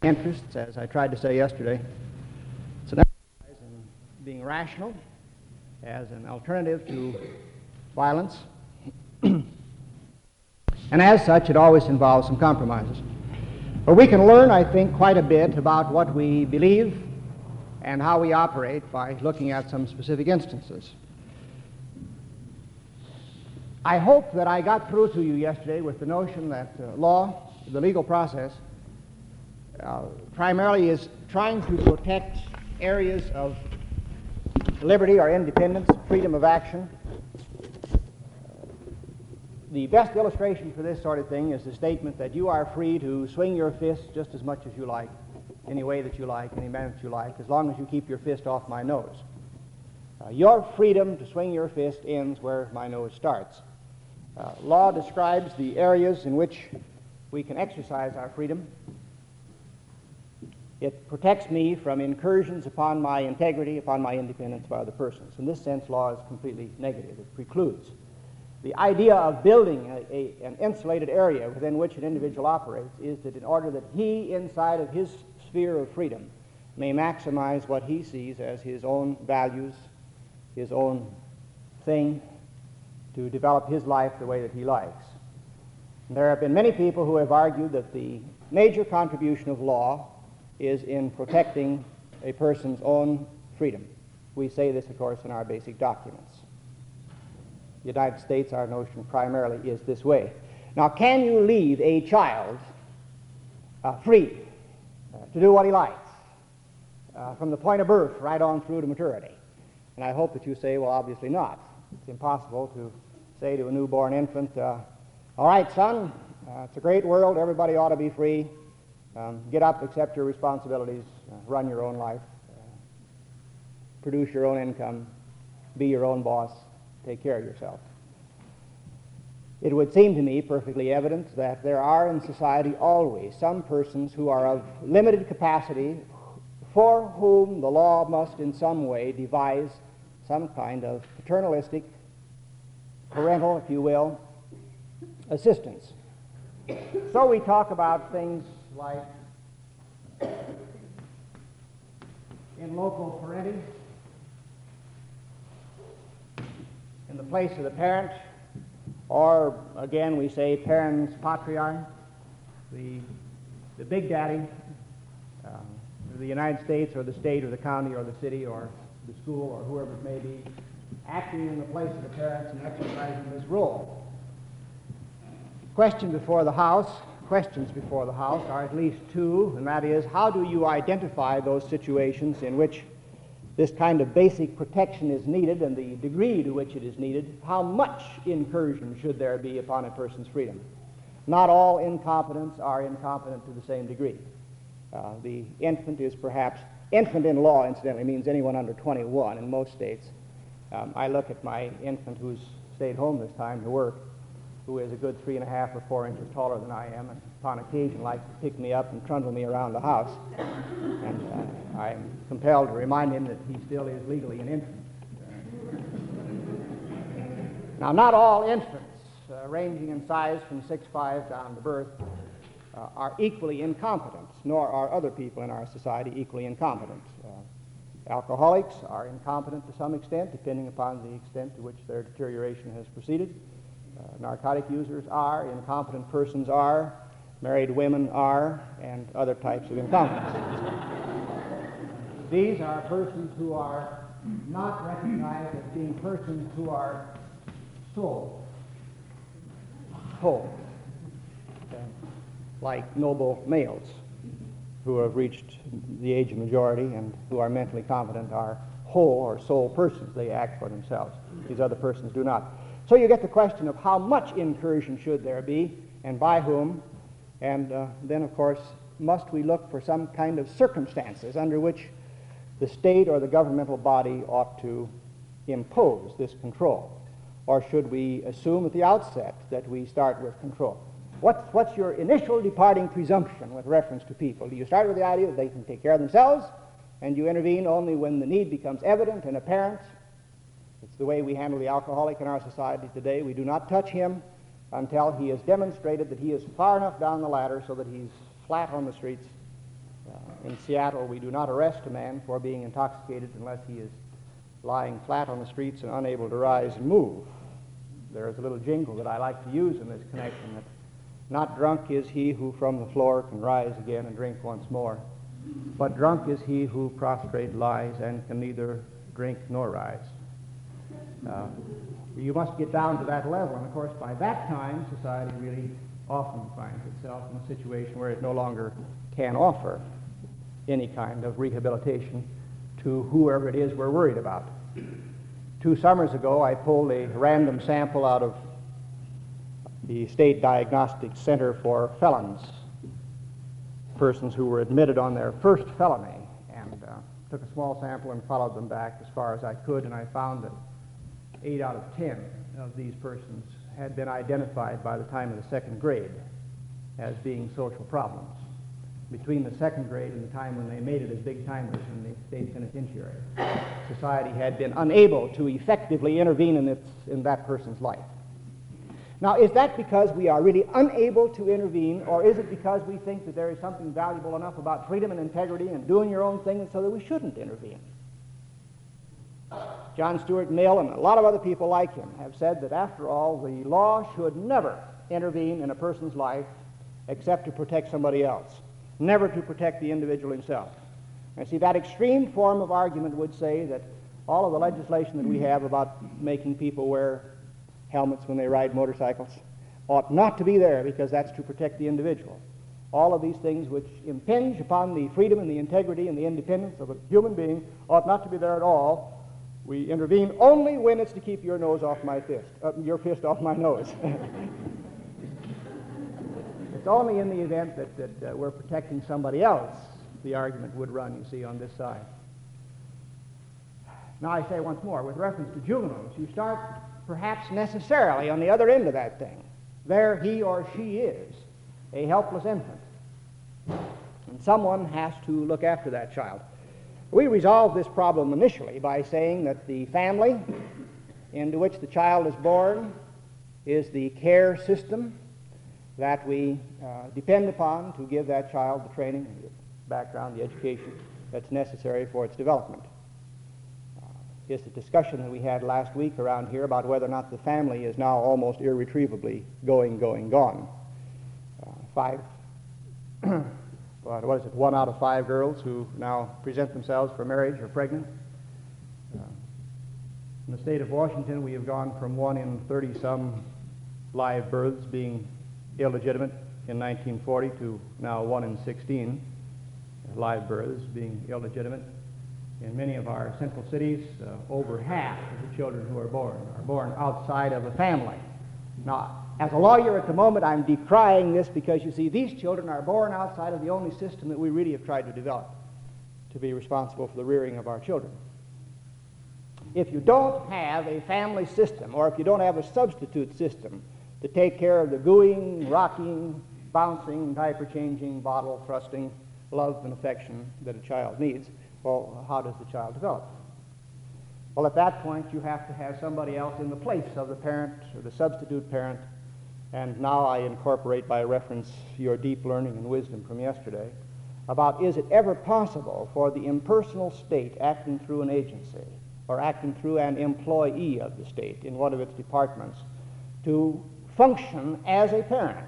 interests, as I tried to say yesterday. It's an exercise in being rational as an alternative to violence. And as such, it always involves some compromises. But we can learn, I think, quite a bit about what we believe and how we operate by looking at some specific instances. I hope that I got through to you yesterday with the notion that law, the legal process, primarily is trying to protect areas of liberty or independence, freedom of action. The best illustration for this sort of thing is the statement that you are free to swing your fist just as much as you like, any way that you like, any manner that you like, as long as you keep your fist off my nose. Your freedom to swing your fist ends where my nose starts. Law describes the areas in which we can exercise our freedom. It protects me from incursions upon my integrity, upon my independence by other persons. In this sense, law is completely negative. It precludes. The idea of building an insulated area within which an individual operates is that in order that he, inside of his sphere of freedom, may maximize what he sees as his own values, his own thing, to develop his life the way that he likes. And there have been many people who have argued that the major contribution of law is in protecting a person's own freedom. We say this, of course, in our basic documents. The United States, our notion primarily is this way. Now, can you leave a child free to do what he likes from the point of birth right on through to maturity? And I hope that you say, well, obviously not. It's impossible to say to a newborn infant, all right, son, it's a great world, everybody ought to be free. Get up, accept your responsibilities, run your own life, produce your own income, be your own boss, take care of yourself. It would seem to me perfectly evident that there are in society always some persons who are of limited capacity for whom the law must in some way devise some kind of paternalistic, parental, if you will, assistance. So we talk about things like in loco parentis, in the place of the parent, or again we say parens patriae, the big daddy, the United States or the state or the county or the city or the school or whoever it may be, acting in the place of the parents and exercising this role. Questions before the House are at least two, and that is, how do you identify those situations in which this kind of basic protection is needed and the degree to which it is needed? How much incursion should there be upon a person's freedom? Not all incompetents are incompetent to the same degree. The infant is perhaps, infant in law incidentally means anyone under 21 in most states. I look at my infant who's stayed home this time to work, who is a good 3.5 or 4 inches taller than I am, and upon occasion likes to pick me up and trundle me around the house. And I'm compelled to remind him that he still is legally an infant. Now, not all infants, ranging in size from 6'5" down to birth, are equally incompetent, nor are other people in our society equally incompetent. Alcoholics are incompetent to some extent, depending upon the extent to which their deterioration has proceeded. Narcotic users are, incompetent persons are, married women are, and other types of incompetence. These are persons who are not recognized as being persons who are whole, like noble males who have reached the age of majority and who are mentally competent are whole or sole persons. They act for themselves. These other persons do not. So you get the question of how much incursion should there be and by whom, and then of course must we look for some kind of circumstances under which the state or the governmental body ought to impose this control, or should we assume at the outset that we start with control? What's your initial departing presumption with reference to people? Do you start with the idea that they can take care of themselves and you intervene only when the need becomes evident and apparent? It's the way we handle the alcoholic in our society today. We do not touch him until he has demonstrated that he is far enough down the ladder so that he's flat on the streets in Seattle, we do not arrest a man for being intoxicated unless he is lying flat on the streets and unable to rise and move. There is a little jingle that I like to use in this connection, that not drunk is he who from the floor can rise again and drink once more, but drunk is he who prostrate lies and can neither drink nor rise. You must get down to that level, and of course by that time society really often finds itself in a situation where it no longer can offer any kind of rehabilitation to whoever it is we're worried about. 2 summers ago, I pulled a random sample out of the State Diagnostic Center for Felons, persons who were admitted on their first felony, and took a small sample and followed them back as far as I could, and I found that 8 out of 10 of these persons had been identified by the time of the 2nd grade as being social problems. Between the 2nd grade and the time when they made it as big timers in the state penitentiary, society had been unable to effectively intervene in that person's life. Now, is that because we are really unable to intervene, or is it because we think that there is something valuable enough about freedom and integrity and doing your own thing, and so that we shouldn't intervene? John Stuart Mill and a lot of other people like him have said that, after all, the law should never intervene in a person's life except to protect somebody else, never to protect the individual himself. And see, that extreme form of argument would say that all of the legislation that we have about making people wear helmets when they ride motorcycles ought not to be there, because that's to protect the individual. All of these things which impinge upon the freedom and the integrity and the independence of a human being ought not to be there at all. We intervene only when it's to keep your nose off my fist, your fist off my nose. It's only in the event that we're protecting somebody else the argument would run, you see, on this side. Now I say once more, with reference to juveniles, you start perhaps necessarily on the other end of that thing. There he or she is, a helpless infant, and someone has to look after that child. We resolve this problem initially by saying that the family into which the child is born is the care system that we depend upon to give that child the training, the background, the education that's necessary for its development. It's a discussion that we had last week around here about whether or not the family is now almost irretrievably gone. 1 out of 5 girls who now present themselves for marriage are pregnant. In the state of Washington, we have gone from 1 in 30-some live births being illegitimate in 1940 to now 1 in 16 live births being illegitimate. In many of our central cities, over half of the children who are born outside of a family. Now, as a lawyer at the moment, I'm decrying this because, you see, these children are born outside of the only system that we really have tried to develop to be responsible for the rearing of our children. If you don't have a family system, or if you don't have a substitute system to take care of the gooing, rocking, bouncing, diaper-changing, bottle thrusting love and affection that a child needs, well, how does the child develop? Well, at that point, you have to have somebody else in the place of the parent or the substitute parent. And now I incorporate by reference your deep learning and wisdom from yesterday about, is it ever possible for the impersonal state acting through an agency or acting through an employee of the state in one of its departments to function as a parent?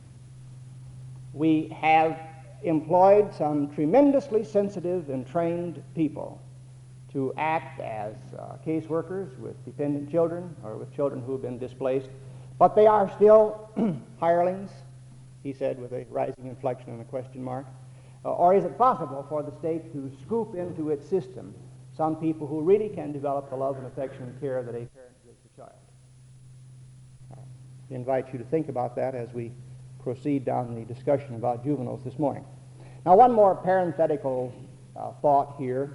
We have employed some tremendously sensitive and trained people to act as caseworkers with dependent children or with children who have been displaced, but they are still hirelings, he said with a rising inflection and a question mark. Or is it possible for the state to scoop into its system some people who really can develop the love and affection and care that a parent gives the child? I invite you to think about that as we proceed down the discussion about juveniles this morning. Now, one more parenthetical thought here.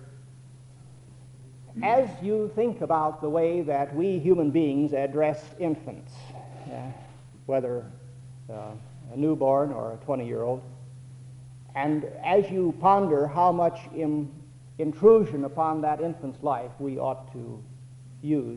As you think about the way that we human beings address infants, whether a newborn or a 20-year-old, and as you ponder how much intrusion upon that infant's life we ought to use,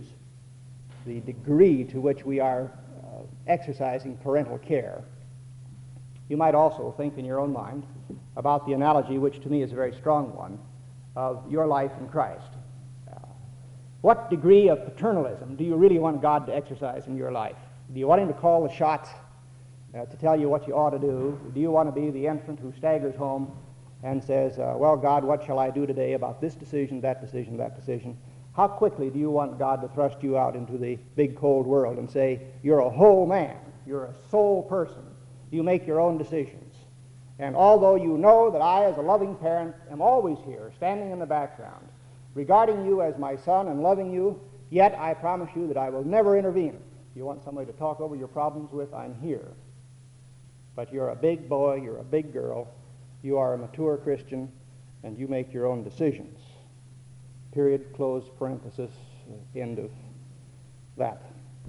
the degree to which we are exercising parental care, You might also think in your own mind about the analogy, which to me is a very strong one, of your life in Christ. What degree of paternalism do you really want God to exercise in your life? Do you want him to call the shots, to tell you what you ought to do? Do you want to be the infant who staggers home and says, well, God, what shall I do today about this decision, that decision, that decision? How quickly do you want God to thrust you out into the big cold world and say, you're a whole man, you're a sole person, you make your own decisions? And although you know that I, as a loving parent, am always here, standing in the background, regarding you as my son and loving you, yet I promise you that I will never intervene. If you want somebody to talk over your problems with, I'm here. But you're a big boy, you're a big girl, you are a mature Christian, and you make your own decisions. Period, close parenthesis, end of that.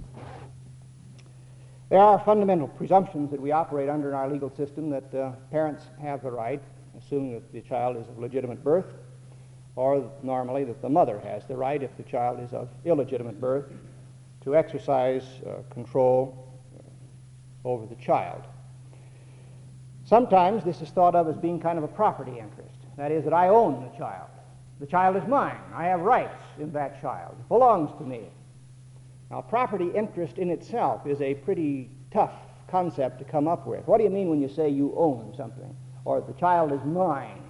There are fundamental presumptions that we operate under in our legal system that parents have the right, assuming that the child is of legitimate birth, or normally that the mother has the right, if the child is of illegitimate birth, to exercise control over the child. Sometimes this is thought of as being kind of a property interest. That is, that I own the child. The child is mine. I have rights in that child. It belongs to me. Now, property interest in itself is a pretty tough concept to come up with. What do you mean when you say you own something, or the child is mine?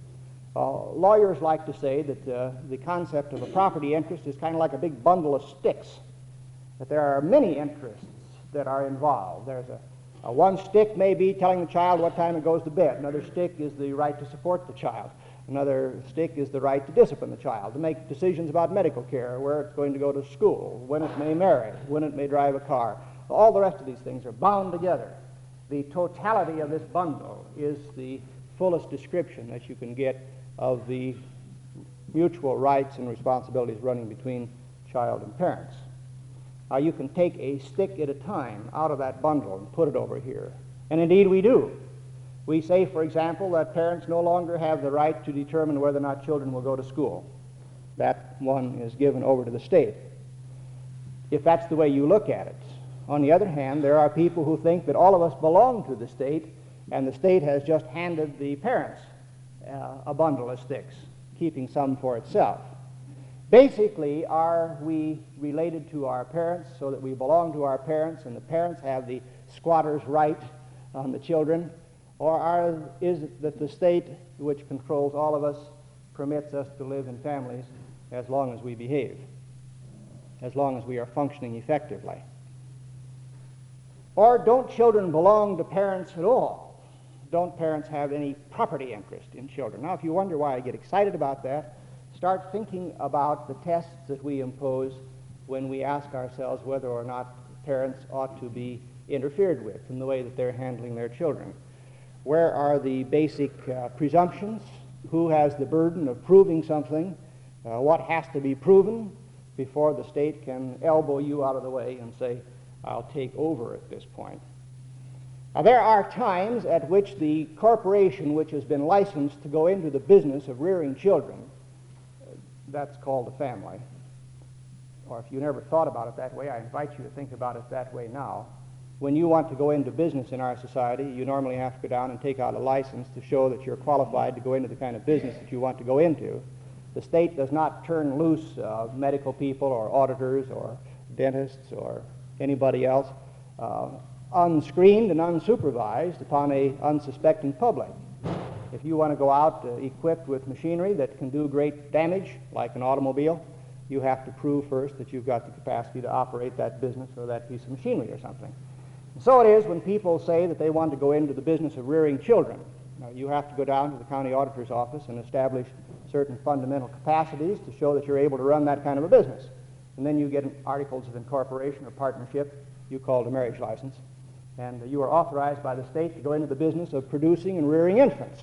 Lawyers like to say that the concept of a property interest is kind of like a big bundle of sticks, that there are many interests that are involved. There's one stick may be telling the child what time it goes to bed. Another stick is the right to support the child. Another stick is the right to discipline the child, to make decisions about medical care, where it's going to go to school, when it may marry, when it may drive a car. All the rest of these things are bound together. The totality of this bundle is the fullest description that you can get of the mutual rights and responsibilities running between child and parents. You can take a stick at a time out of that bundle and put it over here. And indeed we do. We say, for example, that parents no longer have the right to determine whether or not children will go to school. That one is given over to the state, if that's the way you look at it. On the other hand, there are people who think that all of us belong to the state, and the state has just handed the parents a bundle of sticks, keeping some for itself. Basically, are we related to our parents so that we belong to our parents and the parents have the squatter's right on the children? Or is it that the state, which controls all of us, permits us to live in families as long as we behave, as long as we are functioning effectively? Or don't children belong to parents at all? Don't parents have any property interest in children? Now, if you wonder why I get excited about that, start thinking about the tests that we impose when we ask ourselves whether or not parents ought to be interfered with in the way that they're handling their children. Where are the basic presumptions? Who has the burden of proving something? What has to be proven before the state can elbow you out of the way and say, I'll take over at this point? Now, there are times at which the corporation which has been licensed to go into the business of rearing children, that's called a family. Or if you never thought about it that way, I invite you to think about it that way now. When you want to go into business in our society, you normally have to go down and take out a license to show that you're qualified to go into the kind of business that you want to go into. The state does not turn loose medical people or auditors or dentists or anybody else unscreened and unsupervised upon an unsuspecting public. If you want to go out equipped with machinery that can do great damage, like an automobile, you have to prove first that you've got the capacity to operate that business or that piece of machinery or something. And so it is when people say that they want to go into the business of rearing children. Now, you have to go down to the county auditor's office and establish certain fundamental capacities to show that you're able to run that kind of a business. And then you get articles of incorporation or partnership, you call it a marriage license, and you are authorized by the state to go into the business of producing and rearing infants.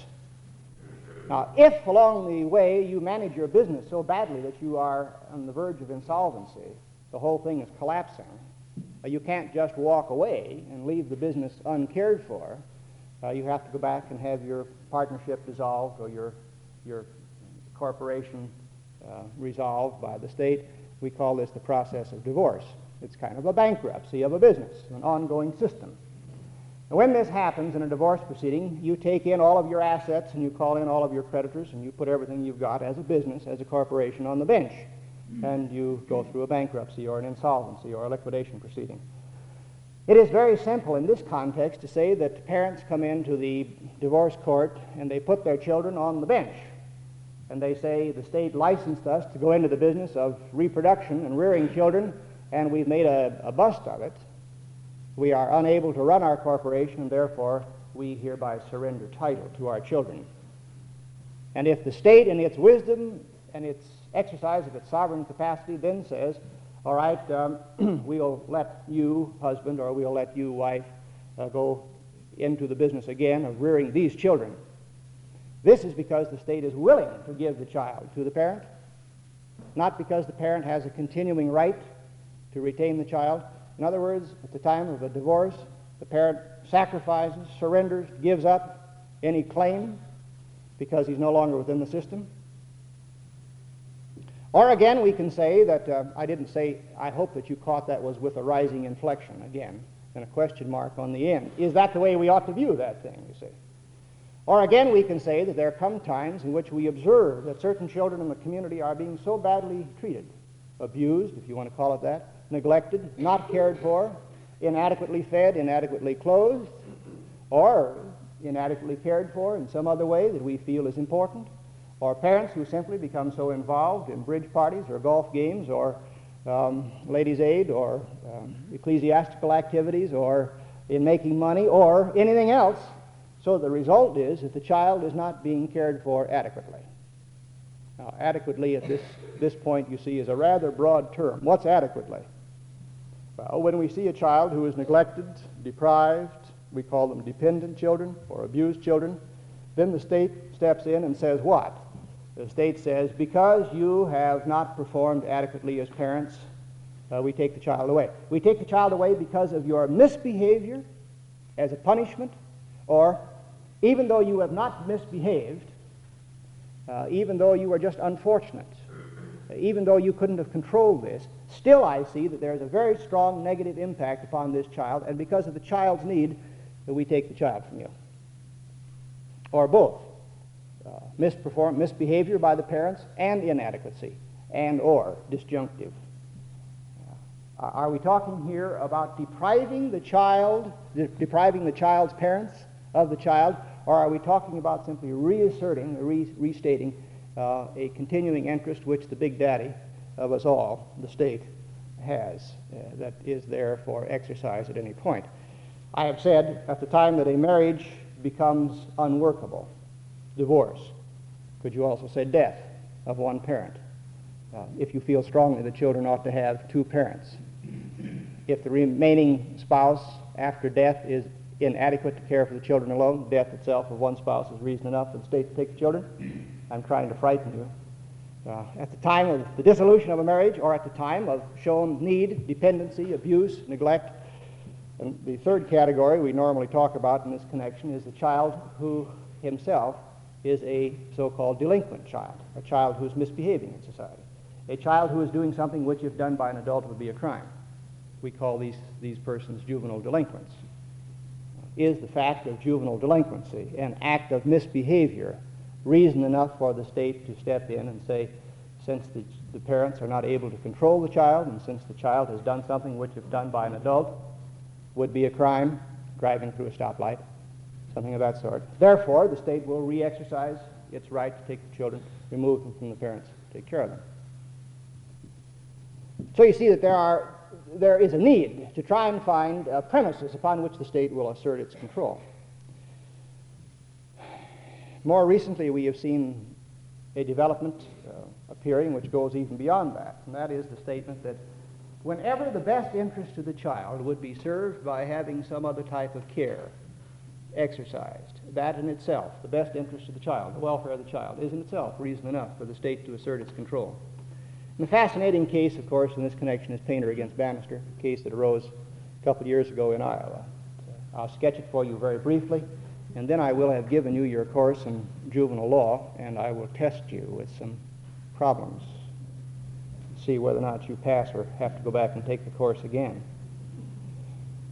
Now, if along the way you manage your business so badly that you are on the verge of insolvency, the whole thing is collapsing, you can't just walk away and leave the business uncared for. You have to go back and have your partnership dissolved or your corporation resolved by the state. We call this the process of divorce. It's kind of a bankruptcy of a business, an ongoing system. And when this happens in a divorce proceeding, you take in all of your assets and you call in all of your creditors and you put everything you've got as a business, as a corporation on the bench. And you go through a bankruptcy or an insolvency or a liquidation proceeding. It is very simple in this context to say that parents come into the divorce court and they put their children on the bench. And they say the state licensed us to go into the business of reproduction and rearing children, and we've made a bust of it. We are unable to run our corporation, and therefore we hereby surrender title to our children. And if the state, in its wisdom and its exercise of its sovereign capacity, then says, all right, we'll let you, husband, or we'll let you, wife, go into the business again of rearing these children. This is because the state is willing to give the child to the parent, not because the parent has a continuing right to retain the child. In other words, at the time of a divorce, the parent sacrifices, surrenders, gives up any claim because he's no longer within the system. Or again, we can say that, I hope that you caught that was with a rising inflection again, and a question mark on the end. Is that the way we ought to view that thing, you see? Or again, we can say that there come times in which we observe that certain children in the community are being so badly treated, abused, if you want to call it that, neglected, not cared for, inadequately fed, inadequately clothed, or inadequately cared for in some other way that we feel is important, or parents who simply become so involved in bridge parties or golf games or ladies' aid or ecclesiastical activities or in making money or anything else. So the result is that the child is not being cared for adequately. Now, adequately at this point, you see, is a rather broad term. What's adequately? Well, when we see a child who is neglected, deprived, we call them dependent children or abused children, then the state steps in and says what? The state says, because you have not performed adequately as parents, we take the child away. We take the child away because of your misbehavior as a punishment, or even though you have not misbehaved, even though you were just unfortunate, even though you couldn't have controlled this, still I see that there's a very strong negative impact upon this child, and because of the child's need, we take the child from you. Or both. Misbehavior by the parents and inadequacy, and or disjunctive. Are we talking here about depriving the child's parents of the child, or are we talking about simply reasserting, restating a continuing interest which the big daddy of us all, the state, has, that is there for exercise at any point? I have said at the time that a marriage becomes unworkable, divorce, could you also say death of one parent? If you feel strongly that children ought to have two parents. If the remaining spouse after death is inadequate to care for the children alone, death itself of one spouse is reason enough for the state to take the children. I'm trying to frighten you. At the time of the dissolution of a marriage, or at the time of shown need, dependency, abuse, neglect. And the third category we normally talk about in this connection is the child who himself is a so-called delinquent child, a child who is misbehaving in society, a child who is doing something which, if done by an adult, would be a crime. We call these persons juvenile delinquents. Is the fact of juvenile delinquency, an act of misbehavior, reason enough for the state to step in and say, since the parents are not able to control the child, and since the child has done something which, if done by an adult, would be a crime, driving through a stoplight, something of that sort. Therefore, the state will re-exercise its right to take the children, remove them from the parents, take care of them. So you see that there is a need to try and find premises upon which the state will assert its control. More recently, we have seen a development appearing which goes even beyond that, and that is the statement that whenever the best interest of the child would be served by having some other type of care exercised, that in itself, the best interest of the child, the welfare of the child, is in itself reason enough for the state to assert its control. And the fascinating case, of course, in this connection is Painter against Bannister, a case that arose a couple of years ago in Iowa. I'll sketch it for you very briefly, and then I will have given you your course in juvenile law, and I will test you with some problems, see whether or not you pass or have to go back and take the course again.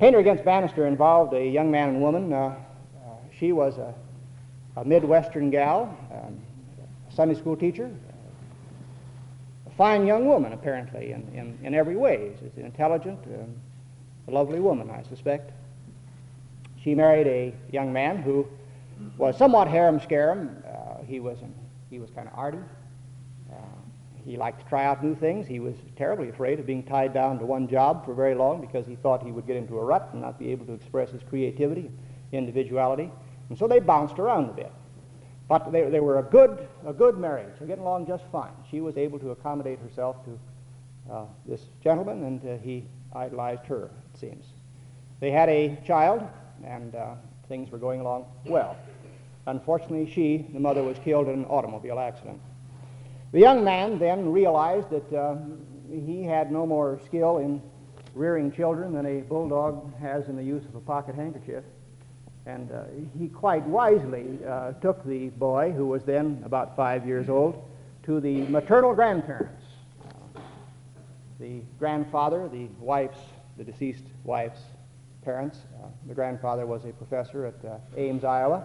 Painter against Bannister involved a young man and woman. She was a Midwestern gal, a Sunday school teacher, a fine young woman, apparently, in every way. She's intelligent, a lovely woman, I suspect. She married a young man who was somewhat harum-scarum. He was kind of arty. He liked to try out new things. He was terribly afraid of being tied down to one job for very long because he thought he would get into a rut and not be able to express his creativity, individuality. And so they bounced around a bit. But they were a good marriage. They're getting along just fine. She was able to accommodate herself to this gentleman, and he idolized her, it seems. They had a child, and things were going along well. Unfortunately, the mother, was killed in an automobile accident. The young man then realized that he had no more skill in rearing children than a bulldog has in the use of a pocket handkerchief. And he quite wisely took the boy, who was then about 5 years old, to the maternal grandparents. The grandfather, the deceased wife's parents, the grandfather was a professor at Ames, Iowa.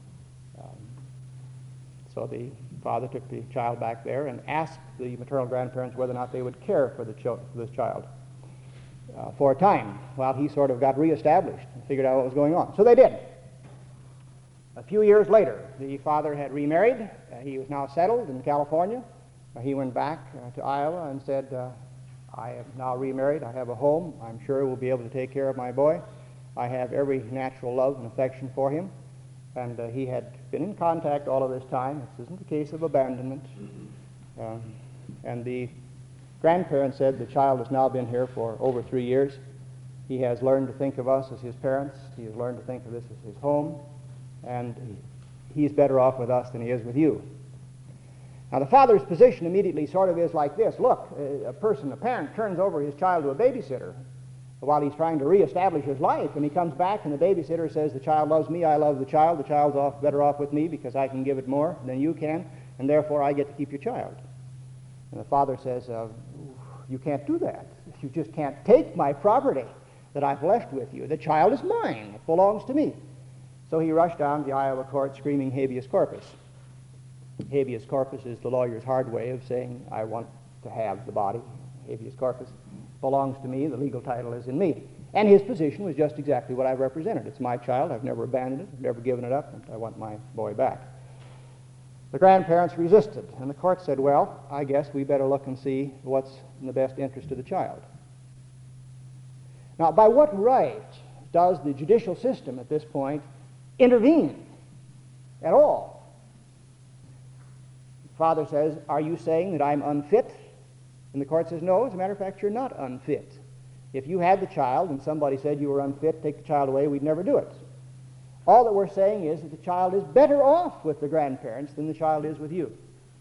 So the father took the child back there and asked the maternal grandparents whether or not they would care for this child for a time while he sort of got reestablished and figured out what was going on. So they did. A few years later, the father had remarried. He was now settled in California. He went back to Iowa and said, I have now remarried. I have a home. I'm sure we'll be able to take care of my boy. I have every natural love and affection for him. And he had been in contact all of this time. This isn't a case of abandonment. And the grandparents said the child has now been here for over 3 years. He has learned to think of us as his parents. He has learned to think of this as his home. And he's better off with us than he is with you. Now, the father's position immediately sort of is like this. Look, a parent turns over his child to a babysitter while he's trying to reestablish his life, and he comes back and the babysitter says, the child loves me, I love the child's better off with me because I can give it more than you can, and therefore I get to keep your child. And the father says, you can't do that. You just can't take my property that I've left with you. The child is mine. It belongs to me. So he rushed down to the Iowa court screaming habeas corpus. Habeas corpus is the lawyer's hard way of saying, I want to have the body. Habeas corpus belongs to me, the legal title is in me. And his position was just exactly what I've represented. It's my child, I've never abandoned it, I've never given it up, and I want my boy back. The grandparents resisted, and the court said, well, I guess we better look and see what's in the best interest of the child. Now, by what right does the judicial system at this point intervene at all? The father says, are you saying that I'm unfit? And the court says, no, as a matter of fact, you're not unfit. If you had the child and somebody said you were unfit, take the child away, we'd never do it. All that we're saying is that the child is better off with the grandparents than the child is with you.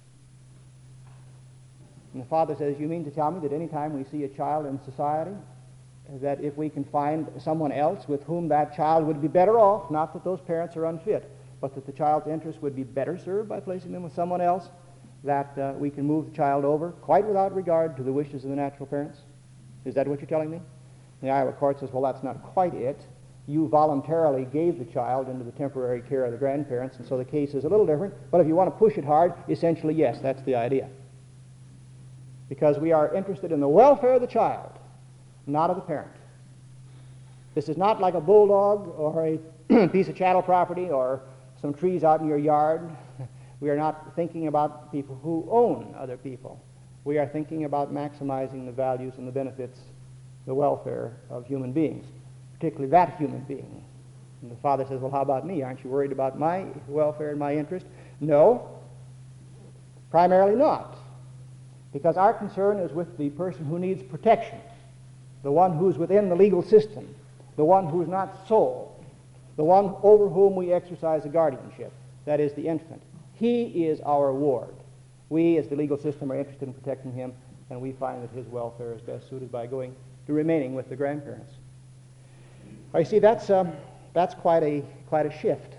And the father says, you mean to tell me that any time we see a child in society, that if we can find someone else with whom that child would be better off, not that those parents are unfit, but that the child's interest would be better served by placing them with someone else, that we can move the child over quite without regard to the wishes of the natural parents? Is that what you're telling me? The Iowa court says, well, that's not quite it. You voluntarily gave the child into the temporary care of the grandparents, and so the case is a little different. But if you want to push it hard, essentially, yes, that's the idea. Because we are interested in the welfare of the child, not of the parent. This is not like a bulldog or a piece of chattel property or some trees out in your yard. We are not thinking about people who own other people. We are thinking about maximizing the values and the benefits, the welfare of human beings, particularly that human being. And the father says, well, how about me? Aren't you worried about my welfare and my interest? No, primarily not. Because our concern is with the person who needs protection, the one who's within the legal system, the one who is not sold, the one over whom we exercise a guardianship, that is the infant. He is our ward. We, as the legal system, are interested in protecting him, and we find that his welfare is best suited by remaining with the grandparents. Well, you see, that's quite a shift.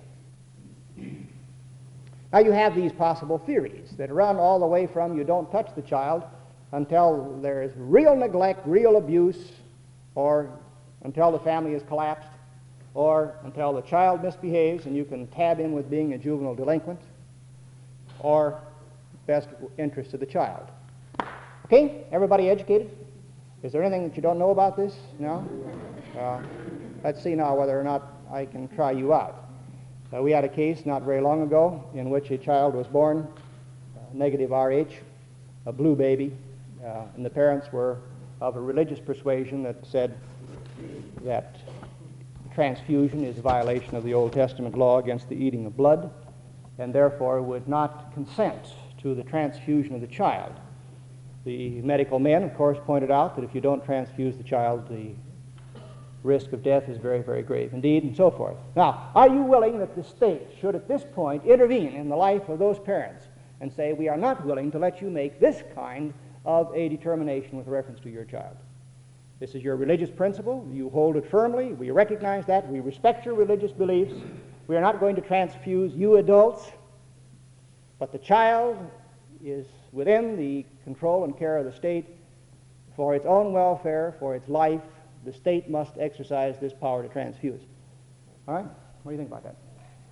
Now you have these possible theories that run all the way from you don't touch the child until there is real neglect, real abuse, or until the family is collapsed, or until the child misbehaves and you can tab him with being a juvenile delinquent, or best interest of the child. Okay, everybody educated? Is there anything that you don't know about this? No? Let's see now whether or not I can try you out. We had a case not very long ago in which a child was born, negative RH, a blue baby, and the parents were of a religious persuasion that said that transfusion is a violation of the Old Testament law against the eating of blood, and therefore would not consent to the transfusion of the child. The medical men, of course, pointed out that if you don't transfuse the child, the risk of death is very, very grave indeed, and so forth. Now, are you willing that the state should at this point intervene in the life of those parents and say, we are not willing to let you make this kind of a determination with reference to your child? This is your religious principle. You hold it firmly. We recognize that. We respect your religious beliefs. We are not going to transfuse you adults, but the child is within the control and care of the state for its own welfare, for its life. The state must exercise this power to transfuse. All right? What do you think about that?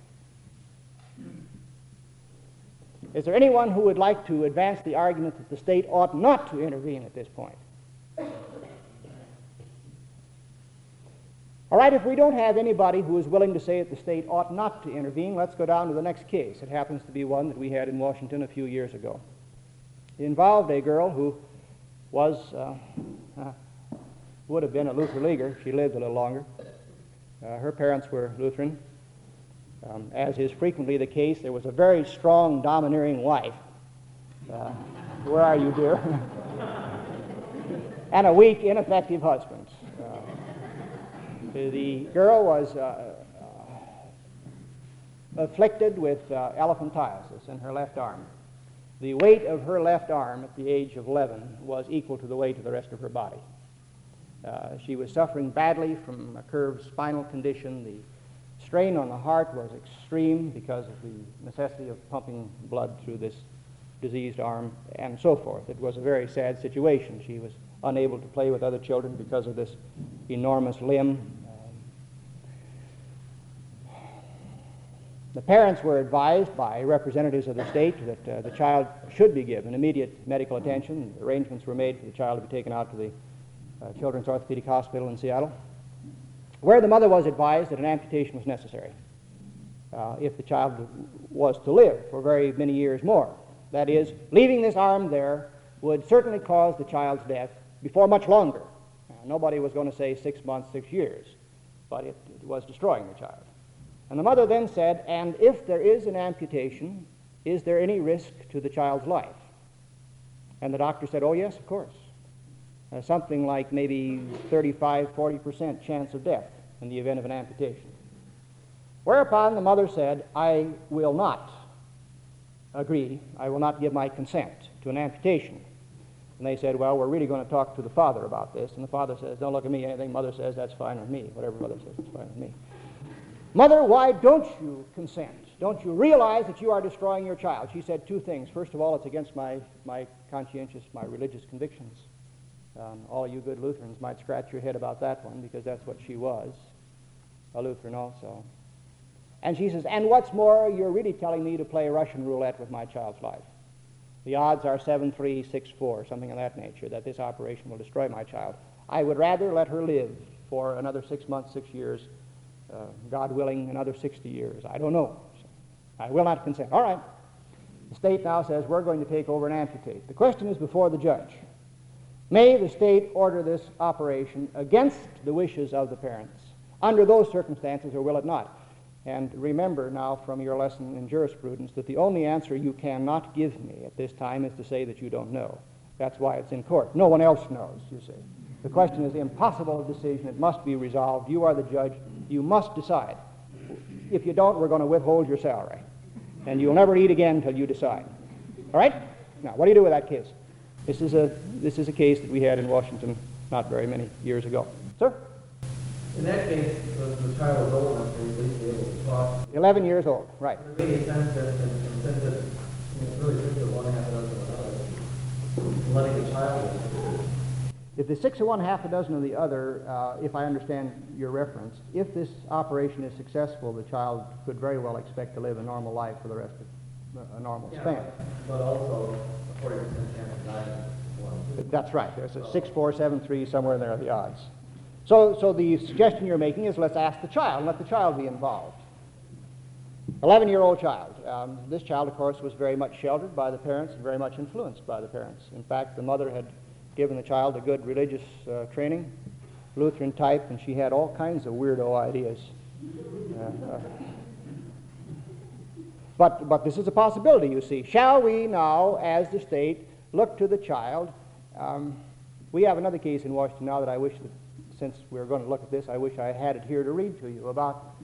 Is there anyone who would like to advance the argument that the state ought not to intervene at this point? All right, if we don't have anybody who is willing to say that the state ought not to intervene, let's go down to the next case. It happens to be one that we had in Washington a few years ago. It involved a girl who was, would have been a Lutheran leaguer. She lived a little longer. Her parents were Lutheran. As is frequently the case, there was a very strong, domineering wife. Where are you, dear? And a weak, ineffective husband. The girl was afflicted with elephantiasis in her left arm. The weight of her left arm at the age of 11 was equal to the weight of the rest of her body. She was suffering badly from a curved spinal condition. The strain on the heart was extreme because of the necessity of pumping blood through this diseased arm and so forth. It was a very sad situation. She was unable to play with other children because of this enormous limb. The parents were advised by representatives of the state that the child should be given immediate medical attention. Arrangements were made for the child to be taken out to the Children's Orthopedic Hospital in Seattle, where the mother was advised that an amputation was necessary if the child was to live for very many years more. That is, leaving this arm there would certainly cause the child's death before much longer. Nobody was going to say 6 months, 6 years, but it was destroying the child. And the mother then said, and if there is an amputation, is there any risk to the child's life? And the doctor said, oh yes, of course. Something like maybe 35-40% chance of death in the event of an amputation. Whereupon the mother said, I will not agree, I will not give my consent to an amputation. And they said, well, we're really going to talk to the father about this. And the father says, don't look at me, anything mother says, that's fine with me. Whatever mother says, it's fine with me. Mother, why don't you consent? Don't you realize that you are destroying your child? She said two things. First of all, it's against my conscientious, my religious convictions. All you good Lutherans might scratch your head about that one because that's what she was, a Lutheran also. And she says, and what's more, you're really telling me to play Russian roulette with my child's life. The odds are 7-3, 6-4, something of that nature, that this operation will destroy my child. I would rather let her live for another 6 months, 6 years, God willing, another 60 years. I don't know. So I will not consent. All right. The state now says we're going to take over and amputate. The question is before the judge. May the state order this operation against the wishes of the parents under those circumstances, or will it not? And remember now from your lesson in jurisprudence that the only answer you cannot give me at this time is to say that you don't know. That's why it's in court. No one else knows, you see. The question is impossible decision. It must be resolved. You are the judge. You must decide. If you don't, we're going to withhold your salary. And you'll never eat again until you decide. All right? Now, what do you do with that case? This is a case that we had in Washington not very many years ago. Sir? In that case, the child was old enough to at least be able to talk. 11 years old, right. There may be a sense that, it's really good to one half of another, letting the child. If the 6 of one, half a dozen of the other, if I understand your reference, if this operation is successful, the child could very well expect to live a normal life for the rest of a normal span. But also a 40% chance of dying. That's right. There's a 6, 4, 7, 3, somewhere in there are the odds. So the suggestion you're making is let's ask the child and let the child be involved. 11-year-old child. This child, of course, was very much sheltered by the parents and very much influenced by the parents. In fact, the mother had given the child a good religious training, Lutheran type, and she had all kinds of weirdo ideas. But this is a possibility, you see. Shall we now, as the state, look to the child? We have another case in Washington now that I wish that, since we're going to look at this, I wish I had it here to read to you about.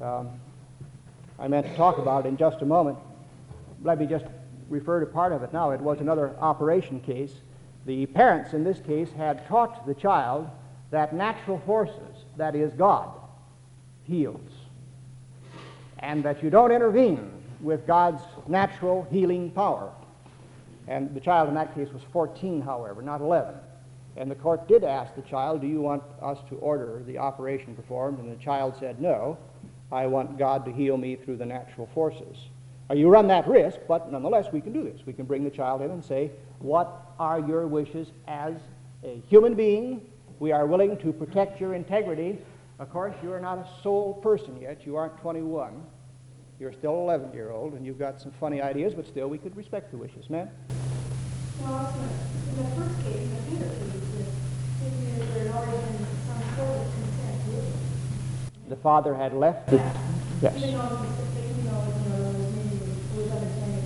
I meant to talk about it in just a moment. Let me just refer to part of it now. It was another operation case. The parents in this case had taught the child that natural forces, that is God, heals, and that you don't intervene with God's natural healing power. And the child in that case was 14, however, not 11. And the court did ask the child, do you want us to order the operation performed? And the child said, no, I want God to heal me through the natural forces. You run that risk, but nonetheless we can do this. We can bring the child in and say, what are your wishes as a human being? We are willing to protect your integrity. Of course, you are not a sole person yet. You aren't 21. You're still 11-year-old, and you've got some funny ideas, but still we could respect the wishes. Ma'am? Well, in the first case, in the Peter case, there had already been some sort of consent given. The father had left? Yeah. Yes. Even though, maybe it was understanding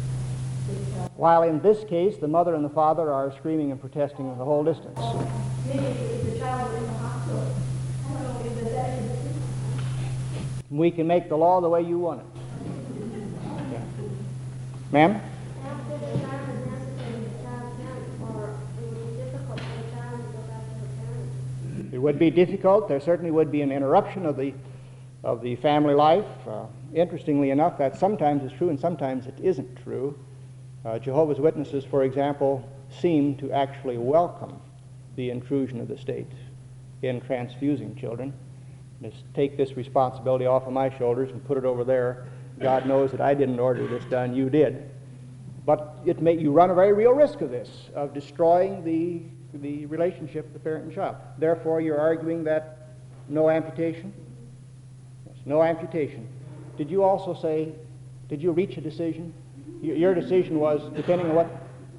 to While in this case, the mother and the father are screaming and protesting the whole distance. maybe if the child were in the hospital, I don't know if that is. We can make the law the way you want it. Okay. Ma'am? After the child is necessary, the child's parents, or it would be difficult for the child to go back to the parents. It would be difficult. There certainly would be an interruption of the family life. Interestingly enough, that sometimes is true and sometimes it isn't true. Jehovah's Witnesses, for example, seem to actually welcome the intrusion of the state in transfusing children. Just take this responsibility off of my shoulders and put it over there. God knows that I didn't order this done, you did. But you run a very real risk of this, of destroying the relationship of the parent and child. Therefore, you're arguing that no amputation? Yes, no amputation. Did you also say, did you reach a decision? Your decision was depending on what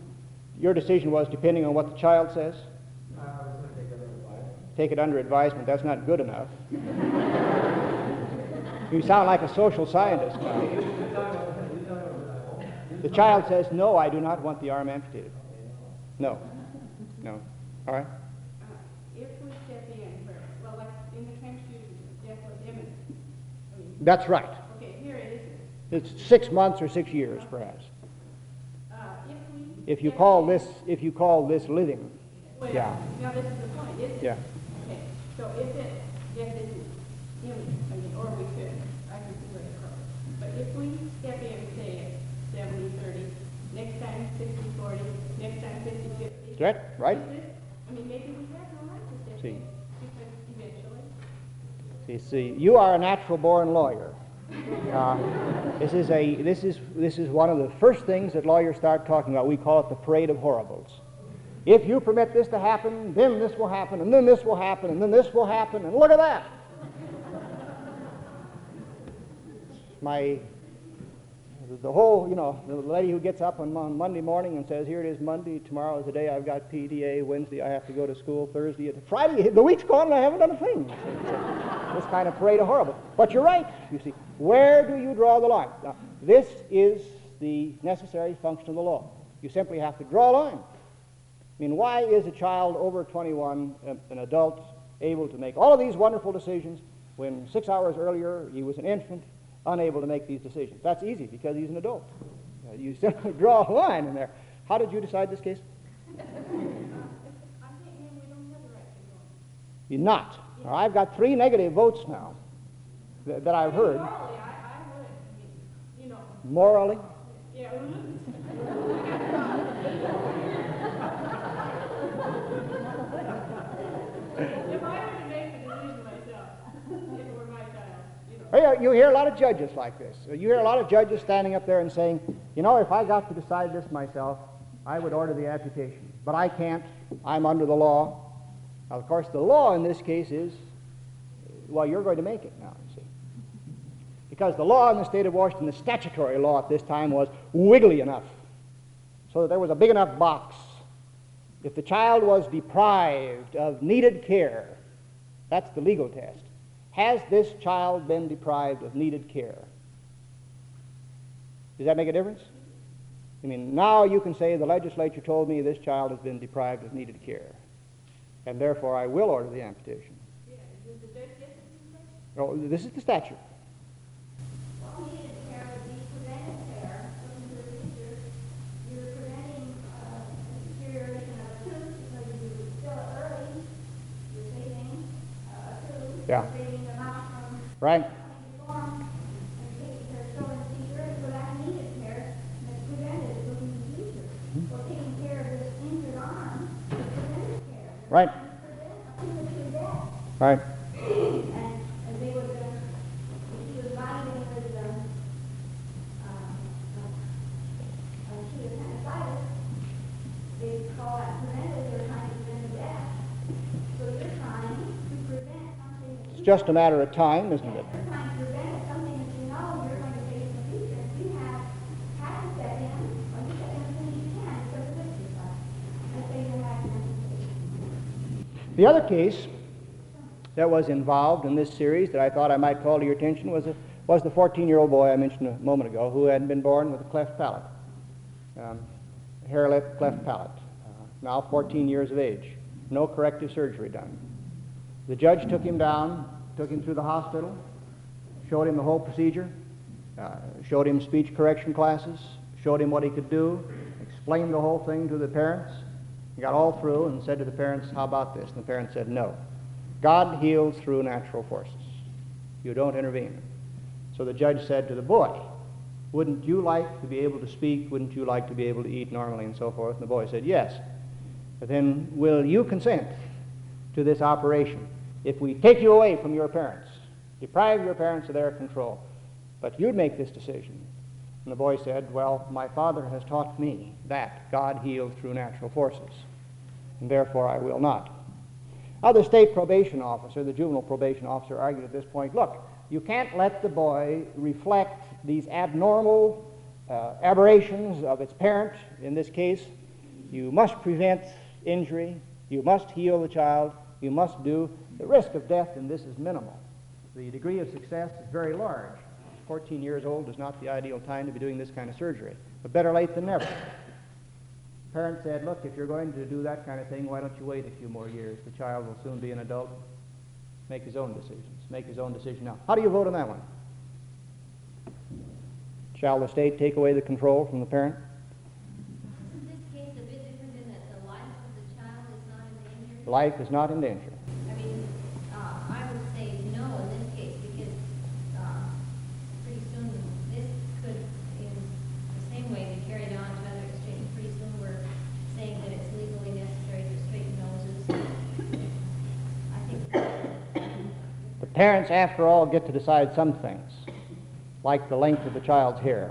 the child says? I was going to take that advice. Take it under advisement. That's not good enough. You sound like a social scientist now. The child says, no, I do not want the arm amputated. No. No. All right? If we step in, well, like in the transfusion, death was imminent. That's right. Okay, here it is. It's 6 months or 6 years, perhaps. If you call this living. Well, Yeah. now this is the point, isn't it? Yeah. Okay, so if death isn't imminent, or we could, I can see where it goes. But if we step in, say, 70-30, next time 60-40, next time 50-50. Right? Maybe we have no right to step See. in, because eventually. See, you are a natural-born lawyer. This is one of the first things that lawyers start talking about. We call it the parade of horribles. If you permit this to happen, then this will happen, and then this will happen, and then this will happen, and look at that. The whole, the lady who gets up on Monday morning and says, here it is Monday, tomorrow is the day I've got PTA, Wednesday I have to go to school, Thursday, Friday, the week's gone and I haven't done a thing. This kind of parade of horrible. But you're right, you see. Where do you draw the line? Now, this is the necessary function of the law. You simply have to draw a line. Why is a child over 21, an adult, able to make all of these wonderful decisions when 6 hours earlier he was an infant, unable to make these decisions? That's easy because he's an adult. You simply draw a line in there. How did you decide this case? I think we don't have the right to go. You're not. Now, I've got 3 negative votes now that I've heard. Morally, I would, Morally? Yeah, You hear a lot of judges like this. You hear a lot of judges standing up there and saying, you know, if I got to decide this myself, I would order the amputation. But I can't. I'm under the law. Now, of course, the law in this case is, well, you're going to make it now, you see. Because the law in the state of Washington, the statutory law at this time, was wiggly enough so that there was a big enough box. If the child was deprived of needed care, that's the legal test. Has this child been deprived of needed care? Does that make a difference? I mean, now you can say the legislature told me this child has been deprived of needed care, and therefore I will order the amputation. Yeah, does the judge get this? Oh, this is the statute. Well, needed care would be preventive care. According to the teacher, you're preventing deterioration of a tooth because you fill it early. You're saving a tooth. Yeah. You're saving the mouth from Right? coming to form and taking care of children's teeth early. So that's needed care. And it's preventive looking in the future. Well, taking care of this injured arm is preventive care. Right. Prevent a premature death. Right. And they would, if he was lying with acute appendicitis, they'd call that preventive, they're trying to prevent a death. So you're trying to prevent something that It's you just a matter of time, isn't it? you're trying to prevent something that you know you're going to face in the future. If you have had to step in, or you step in as soon as you can, because of this yourself. Let's say you're having an The other case that was involved in this series that I thought I might call to your attention was the 14-year-old boy I mentioned a moment ago who had been born with a cleft palate, hair-lip cleft palate, now 14 years of age. No corrective surgery done. The judge took him down, took him through the hospital, showed him the whole procedure, showed him speech correction classes, showed him what he could do, explained the whole thing to the parents. He got all through and said to the parents, how about this? And the parents said, no. God heals through natural forces. You don't intervene. So the judge said to the boy, wouldn't you like to be able to speak? Wouldn't you like to be able to eat normally and so forth? And the boy said, yes. But then will you consent to this operation if we take you away from your parents, deprive your parents of their control? But you'd make this decision. And the boy said, well, my father has taught me that God heals through natural forces, and therefore I will not. Now, the state probation officer, the juvenile probation officer, argued at this point, look, you can't let the boy reflect these abnormal aberrations of its parent in this case. You must prevent injury. You must heal the child. You must do. The risk of death in this is minimal. The degree of success is very large. 14 years old is not the ideal time to be doing this kind of surgery, but better late than never. Parents said, look, if you're going to do that kind of thing, why don't you wait a few more years? The child will soon be an adult, make his own decisions, make his own decision now. How do you vote on that one? Shall the state take away the control from the parent? Isn't this case a bit different in that the life of the child is not in danger? Life is not in danger. I mean, I would say no in this case because pretty soon this could, in the same way, be carried on to other exchanges. Pretty soon we're saying that it's legally necessary to straighten noses. I think The parents, after all, get to decide some things, like the length of the child's hair.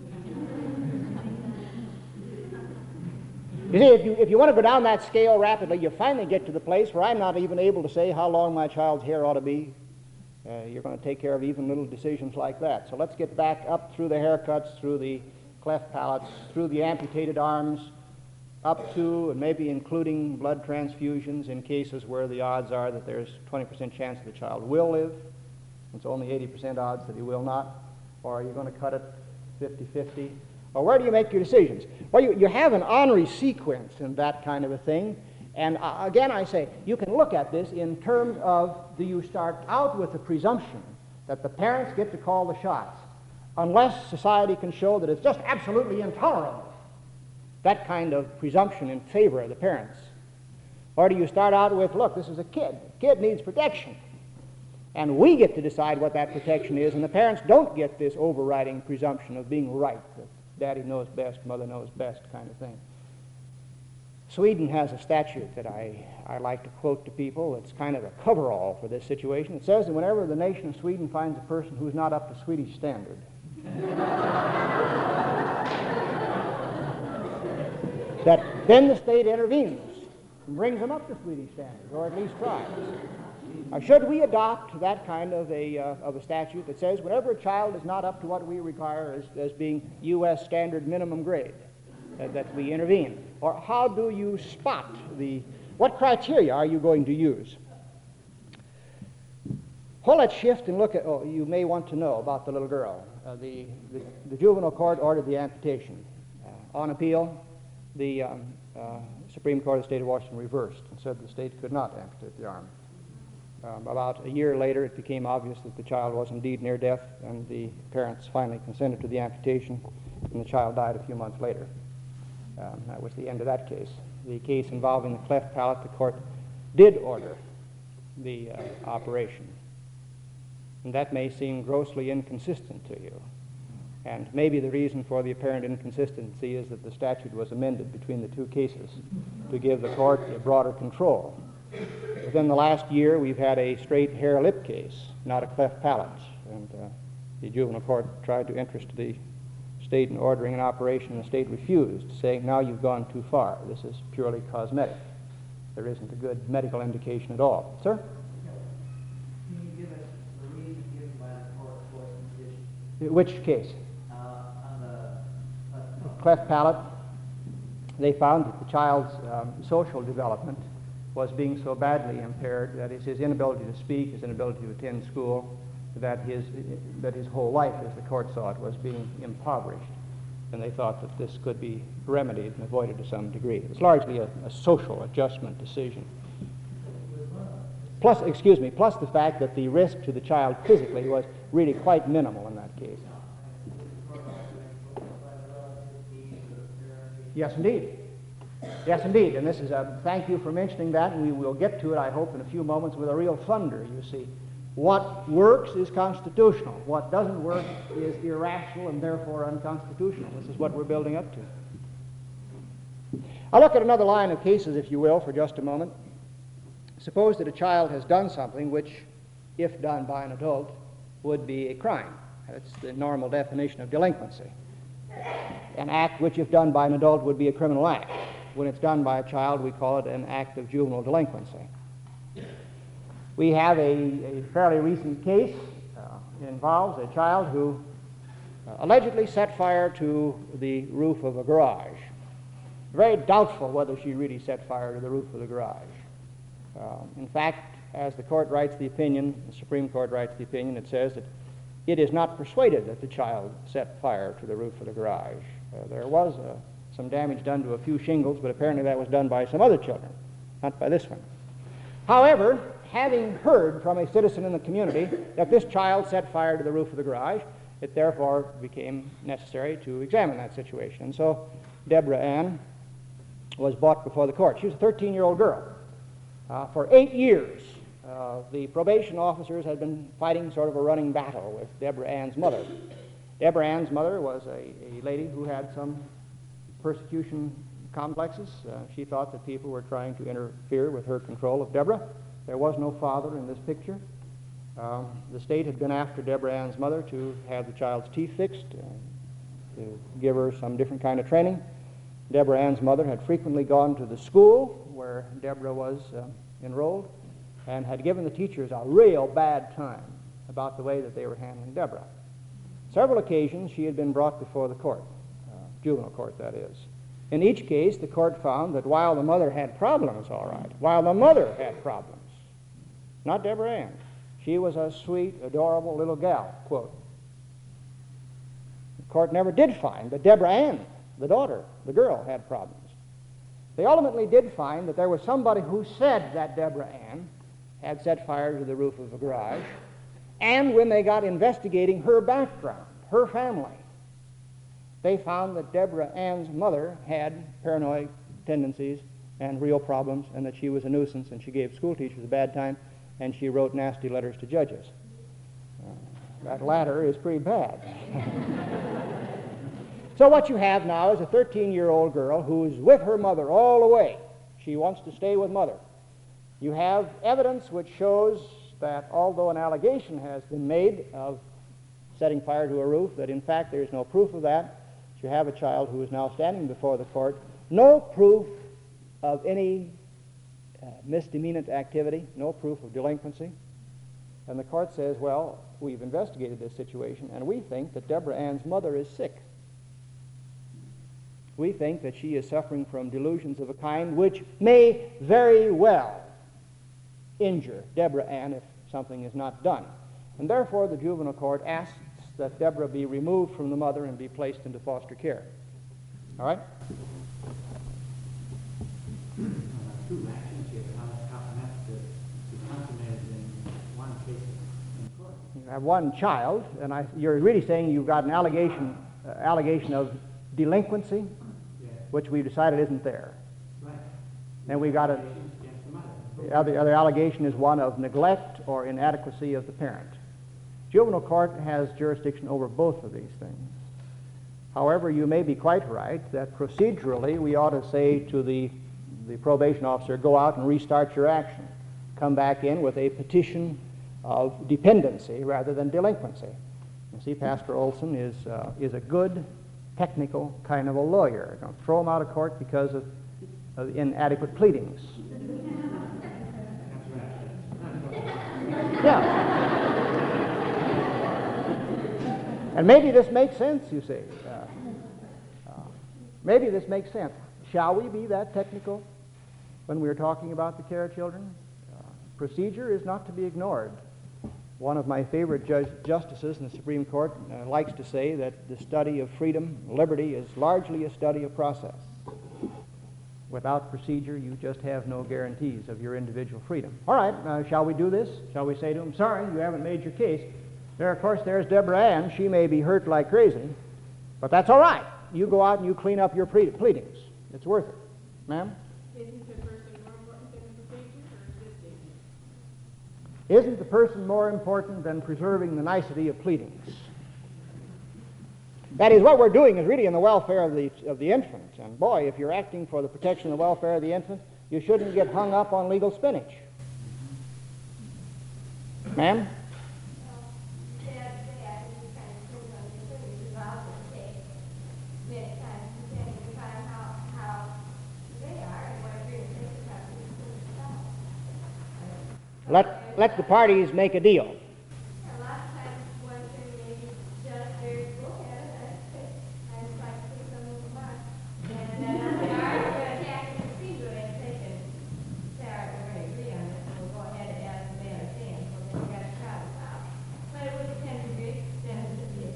You see, if you want to go down that scale rapidly, you finally get to the place where I'm not even able to say how long my child's hair ought to be. You're going to take care of even little decisions like that. So let's get back up through the haircuts, through the cleft palates, through the amputated arms, up to and maybe including blood transfusions in cases where the odds are that there's 20% chance the child will live. It's only 80% odds that he will not. Or are you going to cut it 50-50? Or where do you make your decisions? Well, you have an honorary sequence and that kind of a thing. And again, I say, you can look at this in terms of, do you start out with the presumption that the parents get to call the shots, unless society can show that it's just absolutely intolerable, that kind of presumption in favor of the parents? Or do you start out with, look, this is a kid. The kid needs protection. And we get to decide what that protection is, and the parents don't get this overriding presumption of being right, that daddy knows best, mother knows best kind of thing. Sweden has a statute that I like to quote to people. It's kind of a coverall for this situation. It says that whenever the nation of Sweden finds a person who's not up to Swedish standard, that then the state intervenes and brings them up to Swedish standards, or at least tries. Now, should we adopt that kind of a statute that says whenever a child is not up to what we require as being U.S. standard minimum grade, that we intervene? Or how do you spot what criteria are you going to use? Well, let's shift and look at, you may want to know about the little girl. The juvenile court ordered the amputation. On appeal, the Supreme Court of the State of Washington reversed and said the state could not amputate the arm. About a year later, it became obvious that the child was indeed near death, and the parents finally consented to the amputation, and the child died a few months later. That was the end of that case. The case involving the cleft palate, the court did order the operation. And that may seem grossly inconsistent to you. And maybe the reason for the apparent inconsistency is that the statute was amended between the two cases to give the court a broader control. Within the last year, we've had a straight hair lip case, not a cleft palate. And the juvenile court tried to interest the state in ordering an operation, and the state refused, saying, now you've gone too far. This is purely cosmetic. There isn't a good medical indication at all. Sir? Can you give us the reason given by the court for its decision? Which case? On the Cleft palate. They found that the child's social development was being so badly impaired, that is, his inability to speak, his inability to attend school, that his whole life, as the court saw it, was being impoverished. And they thought that this could be remedied and avoided to some degree. It was largely a social adjustment decision. Plus the fact that the risk to the child physically was really quite minimal in that case. Yes, indeed. Yes, indeed. And this is thank you for mentioning that, and we will get to it, I hope, in a few moments with a real thunder, you see. What works is constitutional. What doesn't work is irrational and therefore unconstitutional. This is what we're building up to. I'll look at another line of cases, if you will, for just a moment. Suppose that a child has done something which, if done by an adult, would be a crime. That's the normal definition of delinquency. An act which, if done by an adult, would be a criminal act. When it's done by a child, we call it an act of juvenile delinquency. We have a fairly recent case. It involves a child who allegedly set fire to the roof of a garage. Very doubtful whether she really set fire to the roof of the garage. In fact, as the court writes the opinion, the Supreme Court writes the opinion, it says that it is not persuaded that the child set fire to the roof of the garage. There was some damage done to a few shingles, but apparently that was done by some other children, not by this one. However, having heard from a citizen in the community that this child set fire to the roof of the garage, it therefore became necessary to examine that situation. And so Deborah Ann was brought before the court. She was a 13-year-old girl. For 8 years, the probation officers had been fighting sort of a running battle with Deborah Ann's mother. Deborah Ann's mother was a lady who had some persecution complexes. She thought that people were trying to interfere with her control of Deborah. There was no father in this picture. The state had been after Deborah Ann's mother to have the child's teeth fixed, to give her some different kind of training. Deborah Ann's mother had frequently gone to the school where Deborah was enrolled and had given the teachers a real bad time about the way that they were handling Deborah. Several occasions she had been brought before the court, juvenile court that is. In each case, the court found that while the mother had problems, all right, while the mother had problems, not Deborah Ann, she was a sweet, adorable little gal, quote. The court never did find that Deborah Ann, the daughter, the girl, had problems. They ultimately did find that there was somebody who said that Deborah Ann had set fire to the roof of a garage, and when they got investigating her background, her family, they found that Deborah Ann's mother had paranoid tendencies and real problems, and that she was a nuisance, and she gave school teachers a bad time, and she wrote nasty letters to judges. That latter is pretty bad. So what you have now is a 13-year-old girl who's with her mother all the way. She wants to stay with mother. You have evidence which shows that although an allegation has been made of setting fire to a roof, that in fact there is no proof of that. You have a child who is now standing before the court. No proof of any misdemeanant activity, no proof of delinquency. And the court says, well, we've investigated this situation, and we think that Deborah Ann's mother is sick. We think that she is suffering from delusions of a kind which may very well injure Deborah Ann if something is not done. And therefore, the juvenile court asks that Deborah be removed from the mother and be placed into foster care. All right? Two actions here, how that's to be consummated in one case in court. You have one child, and you're really saying you've got an allegation of delinquency, Yes. which we've decided isn't there. Right. And we've got Allegations against the mother. the other allegation is one of neglect or inadequacy of the parent. Juvenile court has jurisdiction over both of these things. However, you may be quite right that procedurally we ought to say to the probation officer, go out and restart your action. Come back in with a petition of dependency rather than delinquency. You see, Pastor Olson is a good, technical kind of a lawyer. Don't throw him out of court because of inadequate pleadings. Yeah. And maybe this makes sense, you see. Maybe this makes sense. Shall we be that technical when we're talking about the care of children? Procedure is not to be ignored. One of my favorite justices in the Supreme Court likes to say that the study of freedom, liberty, is largely a study of process. Without procedure, you just have no guarantees of your individual freedom. All right, shall we do this? Shall we say to him, sorry, you haven't made your case. There, of course, there's Deborah Ann. She may be hurt like crazy, but that's all right. You go out and you clean up your pleadings. It's worth it. Ma'am? Isn't the person more important than the procedure, or is this Isn't the person more important than preserving the nicety of pleadings? That is, what we're doing is really in the welfare of the infant. And boy, if you're acting for the protection and the welfare of the infant, you shouldn't get hung up on legal spinach. Ma'am? Let the parties make a deal. A lot of times, one thing maybe just very look at it, I just like to see some of them up. And then they are going to attack the procedure and they can say, all right, we're going to agree on this, and we'll go ahead and ask the man to stand, so then you got to try this out. But it would depend to the extent of the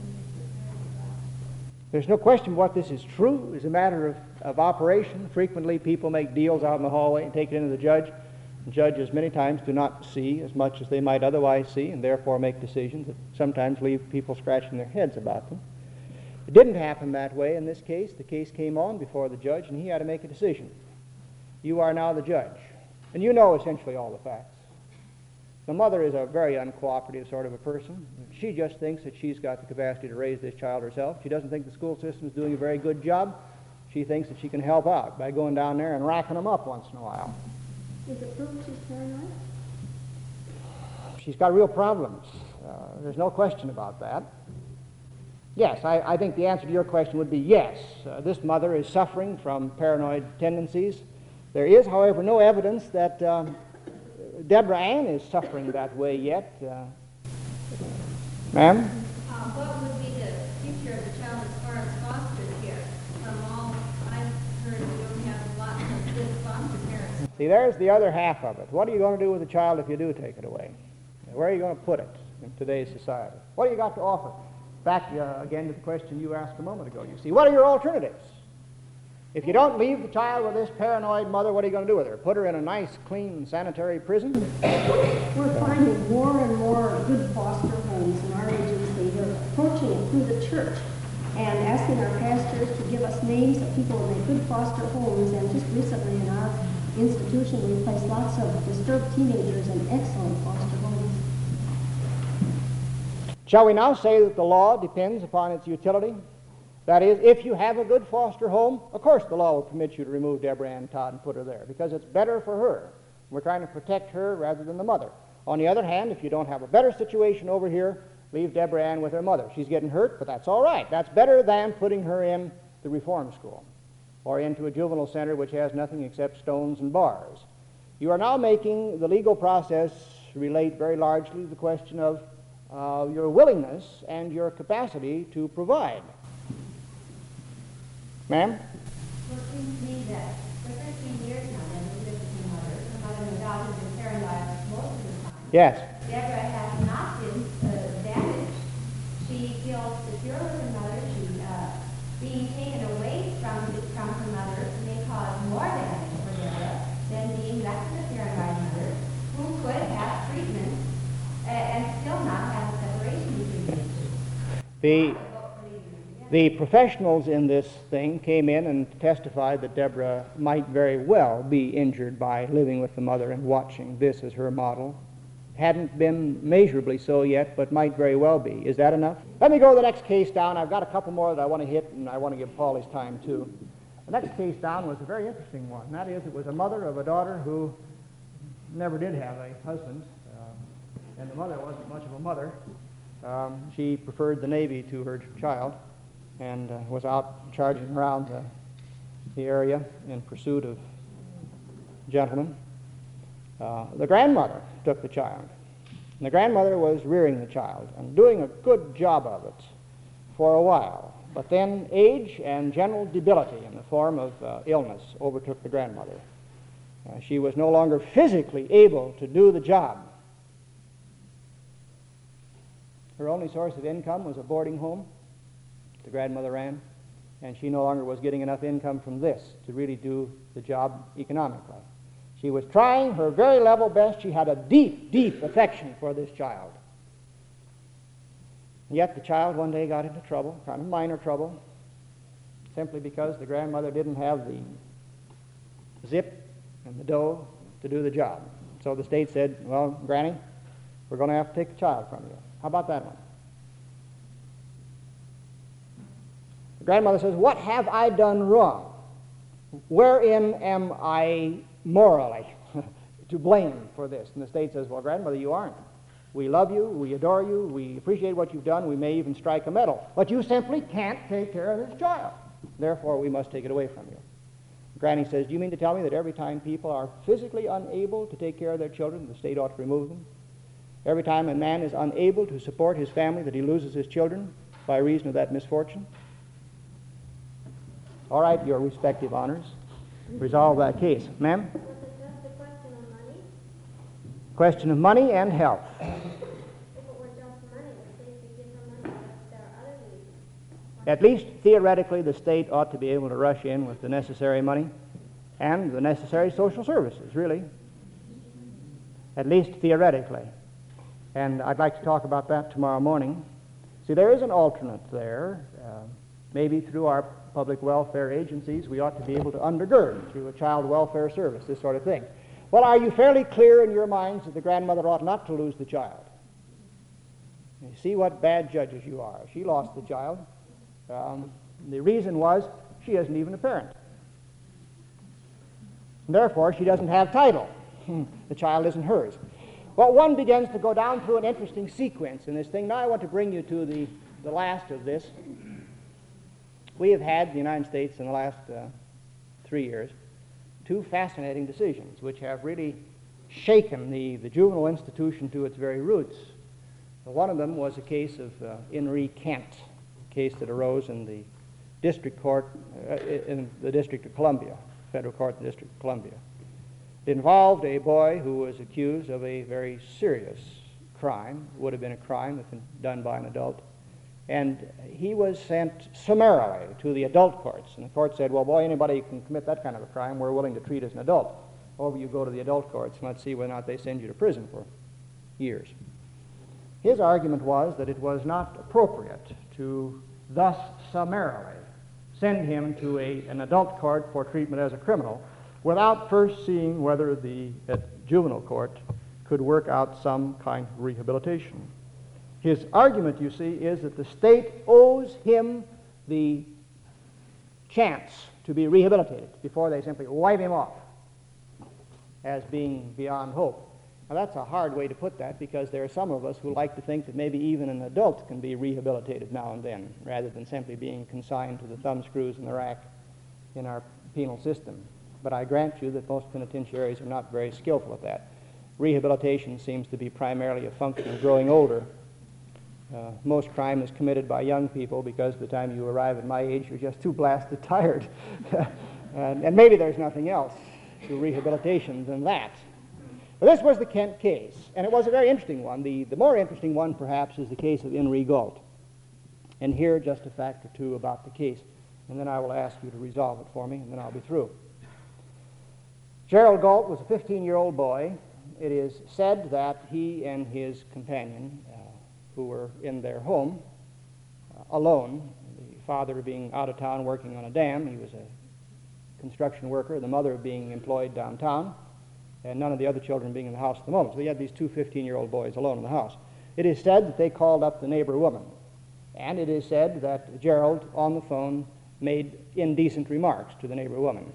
There's no question what this is true is a matter of operation. Frequently, people make deals out in the hallway and take it into the judge. Judges many times do not see as much as they might otherwise see, and therefore make decisions that sometimes leave people scratching their heads about them. It didn't happen that way in this case. The case came on before the judge, and he had to make a decision. You are now the judge, and you know essentially all the facts. The mother is a very uncooperative sort of a person. She just thinks that she's got the capacity to raise this child herself. She doesn't think the school system is doing a very good job. She thinks that she can help out by going down there and racking them up once in a while. Is it proven she's paranoid? She's got real problems. There's no question about that. Yes, I think the answer to your question would be yes. This mother is suffering from paranoid tendencies. There is, however, no evidence that Deborah Ann is suffering that way yet. Ma'am? What would be the future of the child as far as foster care? From all I've heard, we don't have lots of good foster parents. See, there's the other half of it. What are you going to do with the child if you do take it away? Where are you going to put it in today's society? What do you got to offer? Back again to the question you asked a moment ago. You see, what are your alternatives? If you don't leave the child with this paranoid mother, what are you going to do with her? Put her in a nice, clean, sanitary prison? We're finding more and more good foster homes in our agency. We're approaching it through the church and asking our pastors to give us names of people who make good foster homes. And just recently in our institution, we placed lots of disturbed teenagers in excellent foster homes. Shall we now say that the law depends upon its utility? That is, if you have a good foster home, of course the law will permit you to remove Deborah Ann Todd and put her there, because it's better for her. We're trying to protect her rather than the mother. On the other hand, if you don't have a better situation over here, leave Deborah Ann with her mother. She's getting hurt, but that's all right. That's better than putting her in the reform school or into a juvenile center which has nothing except stones and bars. You are now making the legal process relate very largely to the question of your willingness and your capacity to provide. Ma'am? Well, it seems to me that for 13 years now, then, we lived with my mother. My mother and daughter have been paralyzed most of the time. Yes. Deborah has not been damaged. She feels secure with her mother. Being taken away from her mother may cause more damage for Deborah than being left with a paralyzed mother who could have treatment and still not have a separation between the two. The professionals in this thing came in and testified that Deborah might very well be injured by living with the mother and watching this as her model. Hadn't been measurably so yet, but might very well be. Is that enough? Let me go to the next case down. I've got a couple more that I want to hit, and I want to give Paul his time, too. The next case down was a very interesting one. That is, it was a mother of a daughter who never did have a husband, and the mother wasn't much of a mother. She preferred the Navy to her child and was out charging around the area in pursuit of gentlemen. The grandmother took the child. And the grandmother was rearing the child and doing a good job of it for a while. But then age and general debility in the form of illness overtook the grandmother. She was no longer physically able to do the job. Her only source of income was a boarding home the grandmother ran, and she no longer was getting enough income from this to really do the job economically. She was trying her very level best. She had a deep, deep affection for this child. Yet the child one day got into trouble, kind of minor trouble, simply because the grandmother didn't have the zip and the dough to do the job. So the state said, well, Granny, we're going to have to take the child from you. How about that one? The grandmother says, what have I done wrong? Wherein am I morally to blame for this? And the state says, well, grandmother, you aren't. We love you, we adore you, we appreciate what you've done, we may even strike a medal, but you simply can't take care of this child. Therefore, we must take it away from you. Granny says, do you mean to tell me that every time people are physically unable to take care of their children, the state ought to remove them? Every time a man is unable to support his family, that he loses his children by reason of that misfortune? All right, your respective honors. Resolve that case. Ma'am? Was it just a question of money? Question of money and health. If it were just money, the state could give her money, but there are other reasons. At least theoretically, the state ought to be able to rush in with the necessary money and the necessary social services, really. At least theoretically. And I'd like to talk about that tomorrow morning. See, there is an alternate there. Maybe through our public welfare agencies, we ought to be able to undergird through a child welfare service, this sort of thing. Well, are you fairly clear in your minds that the grandmother ought not to lose the child? You see what bad judges you are. She lost the child. The reason was she isn't even a parent. And therefore, she doesn't have title. The child isn't hers. Well, one begins to go down through an interesting sequence in this thing. Now I want to bring you to the last of this. We have had in the United States in the last 3 years 2 fascinating decisions which have really shaken the juvenile institution to its very roots. One of them was a case of Henri Kent, a case that arose in the district court in the District of Columbia, federal court in the District of Columbia. It involved a boy who was accused of a very serious crime, would have been a crime if done by an adult, and he was sent summarily to the adult courts. And the court said, well, boy, anybody can commit that kind of a crime, we're willing to treat as an adult. Over you go to the adult courts, and let's see whether or not they send you to prison for years. His argument was that it was not appropriate to thus summarily send him to an adult court for treatment as a criminal without first seeing whether the juvenile court could work out some kind of rehabilitation. His argument, you see, is that the state owes him the chance to be rehabilitated before they simply wipe him off as being beyond hope. Now, that's a hard way to put that, because there are some of us who like to think that maybe even an adult can be rehabilitated now and then, rather than simply being consigned to the thumbscrews and the rack in our penal system. But I grant you that most penitentiaries are not very skillful at that. Rehabilitation seems to be primarily a function of growing older. Most crime is committed by young people, because by the time you arrive at my age, you're just too blasted tired. And maybe there's nothing else to rehabilitation than that. But this was the Kent case, and it was a very interesting one. The more interesting one, perhaps, is the case of In re Gault. And here, just a fact or two about the case, and then I will ask you to resolve it for me, and then I'll be through. Gerald Gault was a 15-year-old boy. It is said that he and his companion, who were in their home alone, the father being out of town working on a dam, he was a construction worker, the mother being employed downtown, and none of the other children being in the house at the moment. So he had these two 15-year-old boys alone in the house. It is said that they called up the neighbor woman, and it is said that Gerald, on the phone, made indecent remarks to the neighbor woman.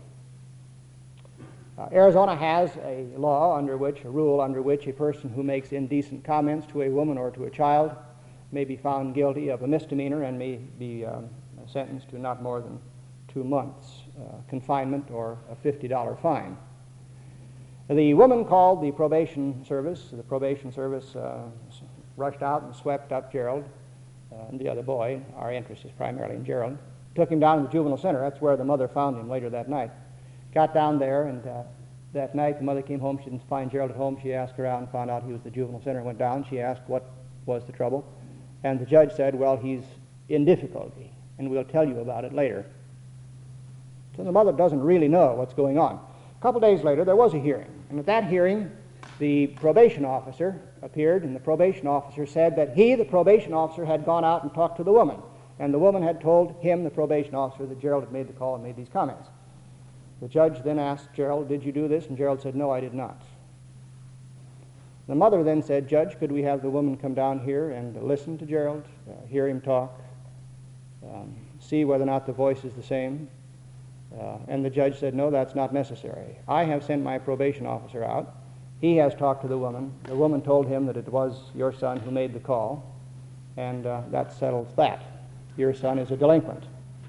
Arizona has a law a rule under which a person who makes indecent comments to a woman or to a child may be found guilty of a misdemeanor and may be sentenced to not more than 2 months confinement or a $50 fine. The woman called the probation service. The probation service rushed out and swept up Gerald and the other boy. Our interest is primarily in Gerald. Took him down to the juvenile center. That's where the mother found him later that night. Got down there, and that night the mother came home. She didn't find Gerald at home. She asked around and found out he was at the juvenile center and went down. She asked what was the trouble. And the judge said, well, he's in difficulty, and we'll tell you about it later. So the mother doesn't really know what's going on. A couple days later, there was a hearing. And at that hearing, the probation officer appeared, and the probation officer said that he, the probation officer, had gone out and talked to the woman. And the woman had told him, the probation officer, that Gerald had made the call and made these comments. The judge then asked Gerald, did you do this? And Gerald said, no, I did not. The mother then said, Judge, could we have the woman come down here and listen to Gerald, hear him talk, see whether or not the voice is the same? And the judge said, no, that's not necessary. I have sent my probation officer out. He has talked to the woman. The woman told him that it was your son who made the call, and that settles that. Your son is a delinquent.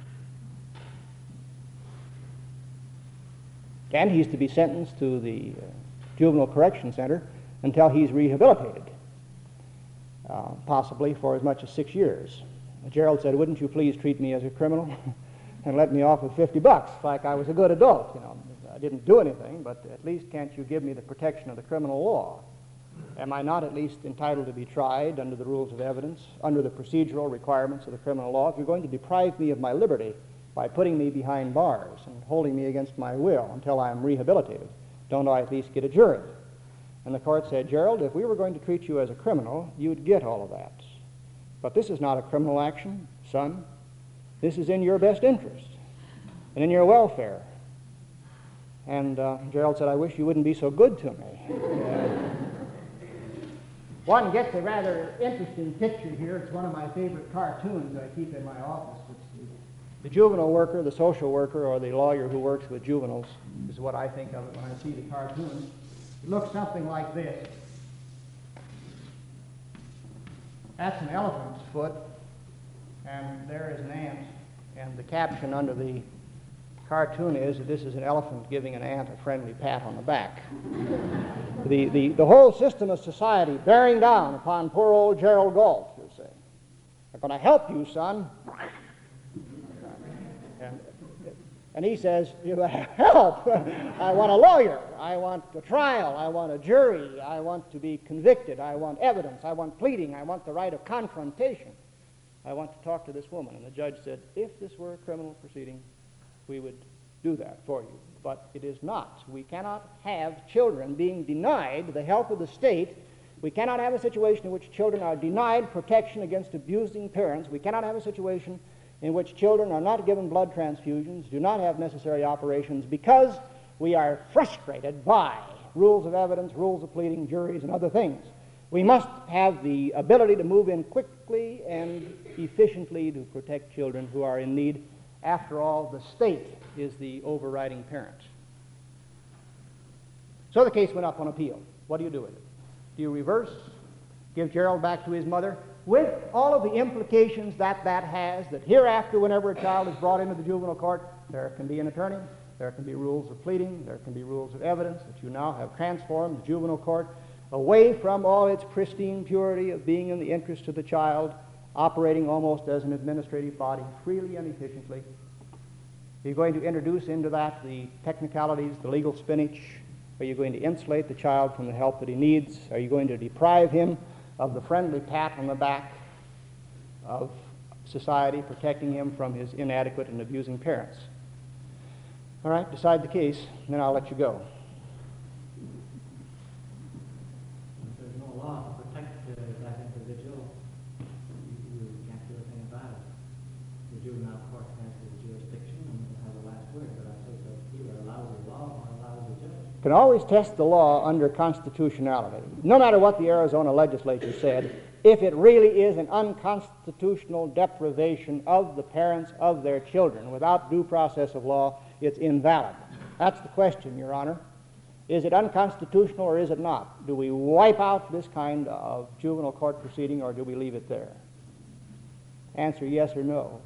And he's to be sentenced to the Juvenile Correction Center until he's rehabilitated, possibly for as much as 6 years. Gerald said, wouldn't you please treat me as a criminal and let me off with $50 like I was a good adult? You know, I didn't do anything, but at least can't you give me the protection of the criminal law? Am I not at least entitled to be tried under the rules of evidence, under the procedural requirements of the criminal law? If you're going to deprive me of my liberty by putting me behind bars and holding me against my will until I am rehabilitated, don't I at least get a jury? And the court said, Gerald, if we were going to treat you as a criminal, you'd get all of that. But this is not a criminal action, son. This is in your best interest and in your welfare. And Gerald said, I wish you wouldn't be so good to me. One gets a rather interesting picture here. It's one of my favorite cartoons I keep in my office. It's the juvenile worker, the social worker, or the lawyer who works with juveniles is what I think of it when I see the cartoon. It looks something like this. That's an elephant's foot, and there is an ant. And the caption under the cartoon is that this is an elephant giving an ant a friendly pat on the back. The whole system of society bearing down upon poor old Gerald Gault, you say. I'm going to help you, son. And he says, you help. I want a lawyer. I want a trial. I want a jury. I want to be convicted. I want evidence. I want pleading. I want the right of confrontation. I want to talk to this woman. And the judge said, if this were a criminal proceeding, we would do that for you. But it is not. We cannot have children being denied the help of the state. We cannot have a situation in which children are denied protection against abusing parents. We cannot have a situation in which children are not given blood transfusions, do not have necessary operations, because we are frustrated by rules of evidence, rules of pleading, juries, and other things. We must have the ability to move in quickly and efficiently to protect children who are in need After all, the state is the overriding parent. So the case went up on appeal. What do you do with it? Do you reverse, give Gerald back to his mother, with all of the implications that that has, that hereafter, whenever a child is brought into the juvenile court, there can be an attorney, there can be rules of pleading, there can be rules of evidence, that you now have transformed the juvenile court away from all its pristine purity of being in the interest of the child, operating almost as an administrative body, freely and efficiently. You're going to introduce into that the technicalities, the legal spinach. Are you going to insulate the child from the help that he needs? Are you going to deprive him of the friendly pat on the back of society, protecting him from his inadequate and abusing parents? All right, decide the case, and then I'll let you go. If there's no law to protect that individual, you can't do a thing about it. The juvenile court has the jurisdiction and will have the last word, but I think that either allows the law or allows the judge. You can always test the law under constitutionality. No matter what the Arizona legislature said, if it really is an unconstitutional deprivation of the parents of their children without due process of law, it's invalid. That's the question, Your Honor. Is it unconstitutional or is it not? Do we wipe out this kind of juvenile court proceeding or do we leave it there? Answer yes or no.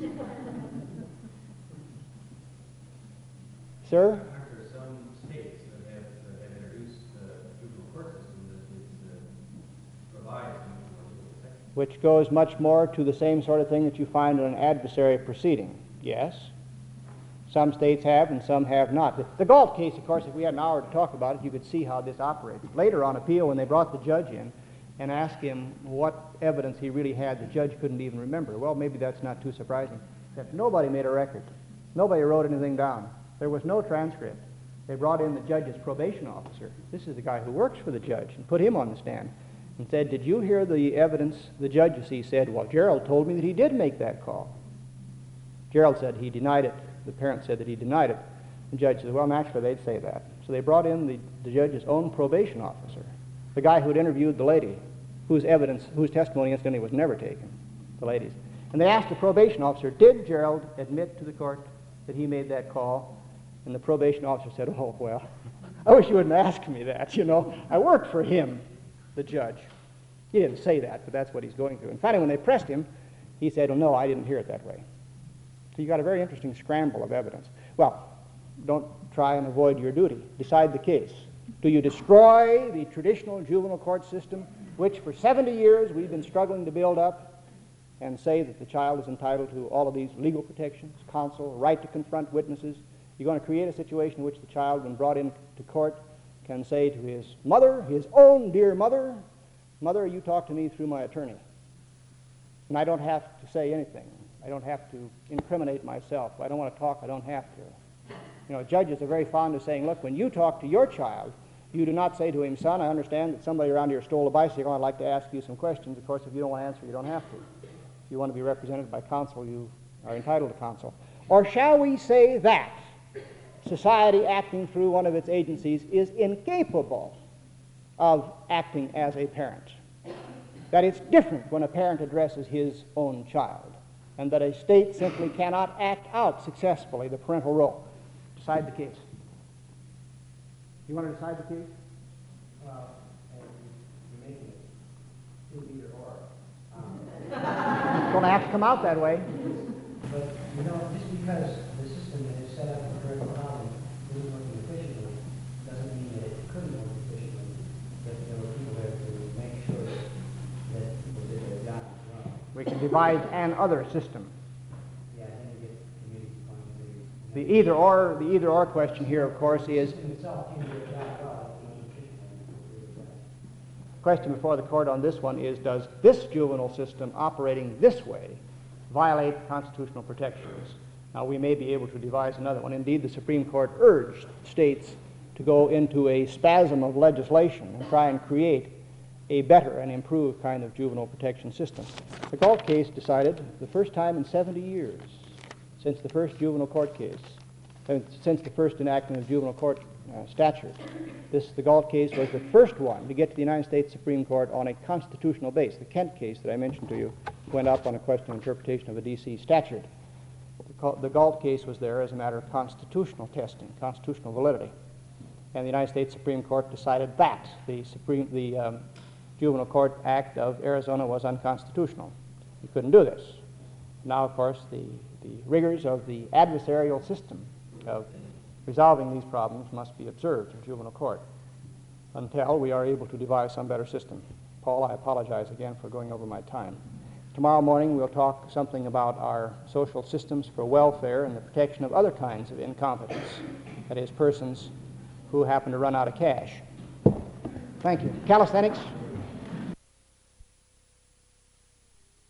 Sir? Aren't there some states that have introduced a juvenile court system that provides juvenile protection? Which goes much more to the same sort of thing that you find in an adversary proceeding. Yes. Some states have and some have not. The Galt case, of course, if we had an hour to talk about it, you could see how this operates. Later on appeal, when they brought the judge in and asked him what evidence he really had, the judge couldn't even remember. Well, maybe that's not too surprising. That nobody made a record. Nobody wrote anything down. There was no transcript. They brought in the judge's probation officer. This is the guy who works for the judge, and put him on the stand and said, "Did you hear the evidence?" The judge, you see, said, "Well, Gerald told me that he did make that call." Gerald said he denied it. The parent said that he denied it. The judge said, "Well, naturally, they'd say that." So they brought in the judge's own probation officer, the guy who had interviewed the lady, whose testimony, incidentally, was never taken, the lady's. And they asked the probation officer, "Did Gerald admit to the court that he made that call?" And the probation officer said, "Oh, well, I wish you wouldn't ask me that, you know. I worked for him," the judge. He didn't say that, but that's what he's going through. And finally, when they pressed him, he said, "Oh, no, I didn't hear it that way." So you got a very interesting scramble of evidence. Well, don't try and avoid your duty. Decide the case. Do you destroy the traditional juvenile court system, which for 70 years we've been struggling to build up, and say that the child is entitled to all of these legal protections, counsel, right to confront witnesses? You're going to create a situation in which the child, when brought into court, can say to his mother, his own dear mother, "Mother, you talk to me through my attorney. And I don't have to say anything. I don't have to incriminate myself. If I don't want to talk, I don't have to." You know, judges are very fond of saying, "Look, when you talk to your child, you do not say to him, 'Son, I understand that somebody around here stole a bicycle. I'd like to ask you some questions.' Of course, if you don't want to answer, you don't have to. If you want to be represented by counsel, you are entitled to counsel." Or shall we say that society, acting through one of its agencies, is incapable of acting as a parent? That it's different when a parent addresses his own child, and that a state simply cannot act out successfully the parental role. Decide the case. You want to decide the case? You're making it either or. It's going to have to come out that way. But, you know, just because the system that is set up for parental housing isn't working efficiently, doesn't mean that it couldn't work efficiently. That there were people there to make sure that people did their job as well. We can devise an other system. Yeah, then you get community funding. The either or question here, of course, is The system itself can do a job well, if it's efficient. the question before the court on this one is, does this juvenile system operating this way violate constitutional protections? Now, we may be able to devise another one. Indeed, the Supreme Court urged states to go into a spasm of legislation and try and create a better and improved kind of juvenile protection system. The Galt case decided the first time in 70 years since the first juvenile court case, since the first enactment of juvenile court statute. The Galt case was the first one to get to the United States Supreme Court on a constitutional base. The Kent case that I mentioned to you went up on a question of interpretation of a D.C. statute. The Galt case was there as a matter of constitutional testing, constitutional validity. And the United States Supreme Court decided that the Juvenile Court Act of Arizona was unconstitutional. You couldn't do this. Now, of course, the rigors of the adversarial system of resolving these problems must be observed in juvenile court until we are able to devise some better system. Paul, I apologize again for going over my time. Tomorrow morning we'll talk something about our social systems for welfare and the protection of other kinds of incompetence, that is, persons who happen to run out of cash. Thank you. Calisthenics.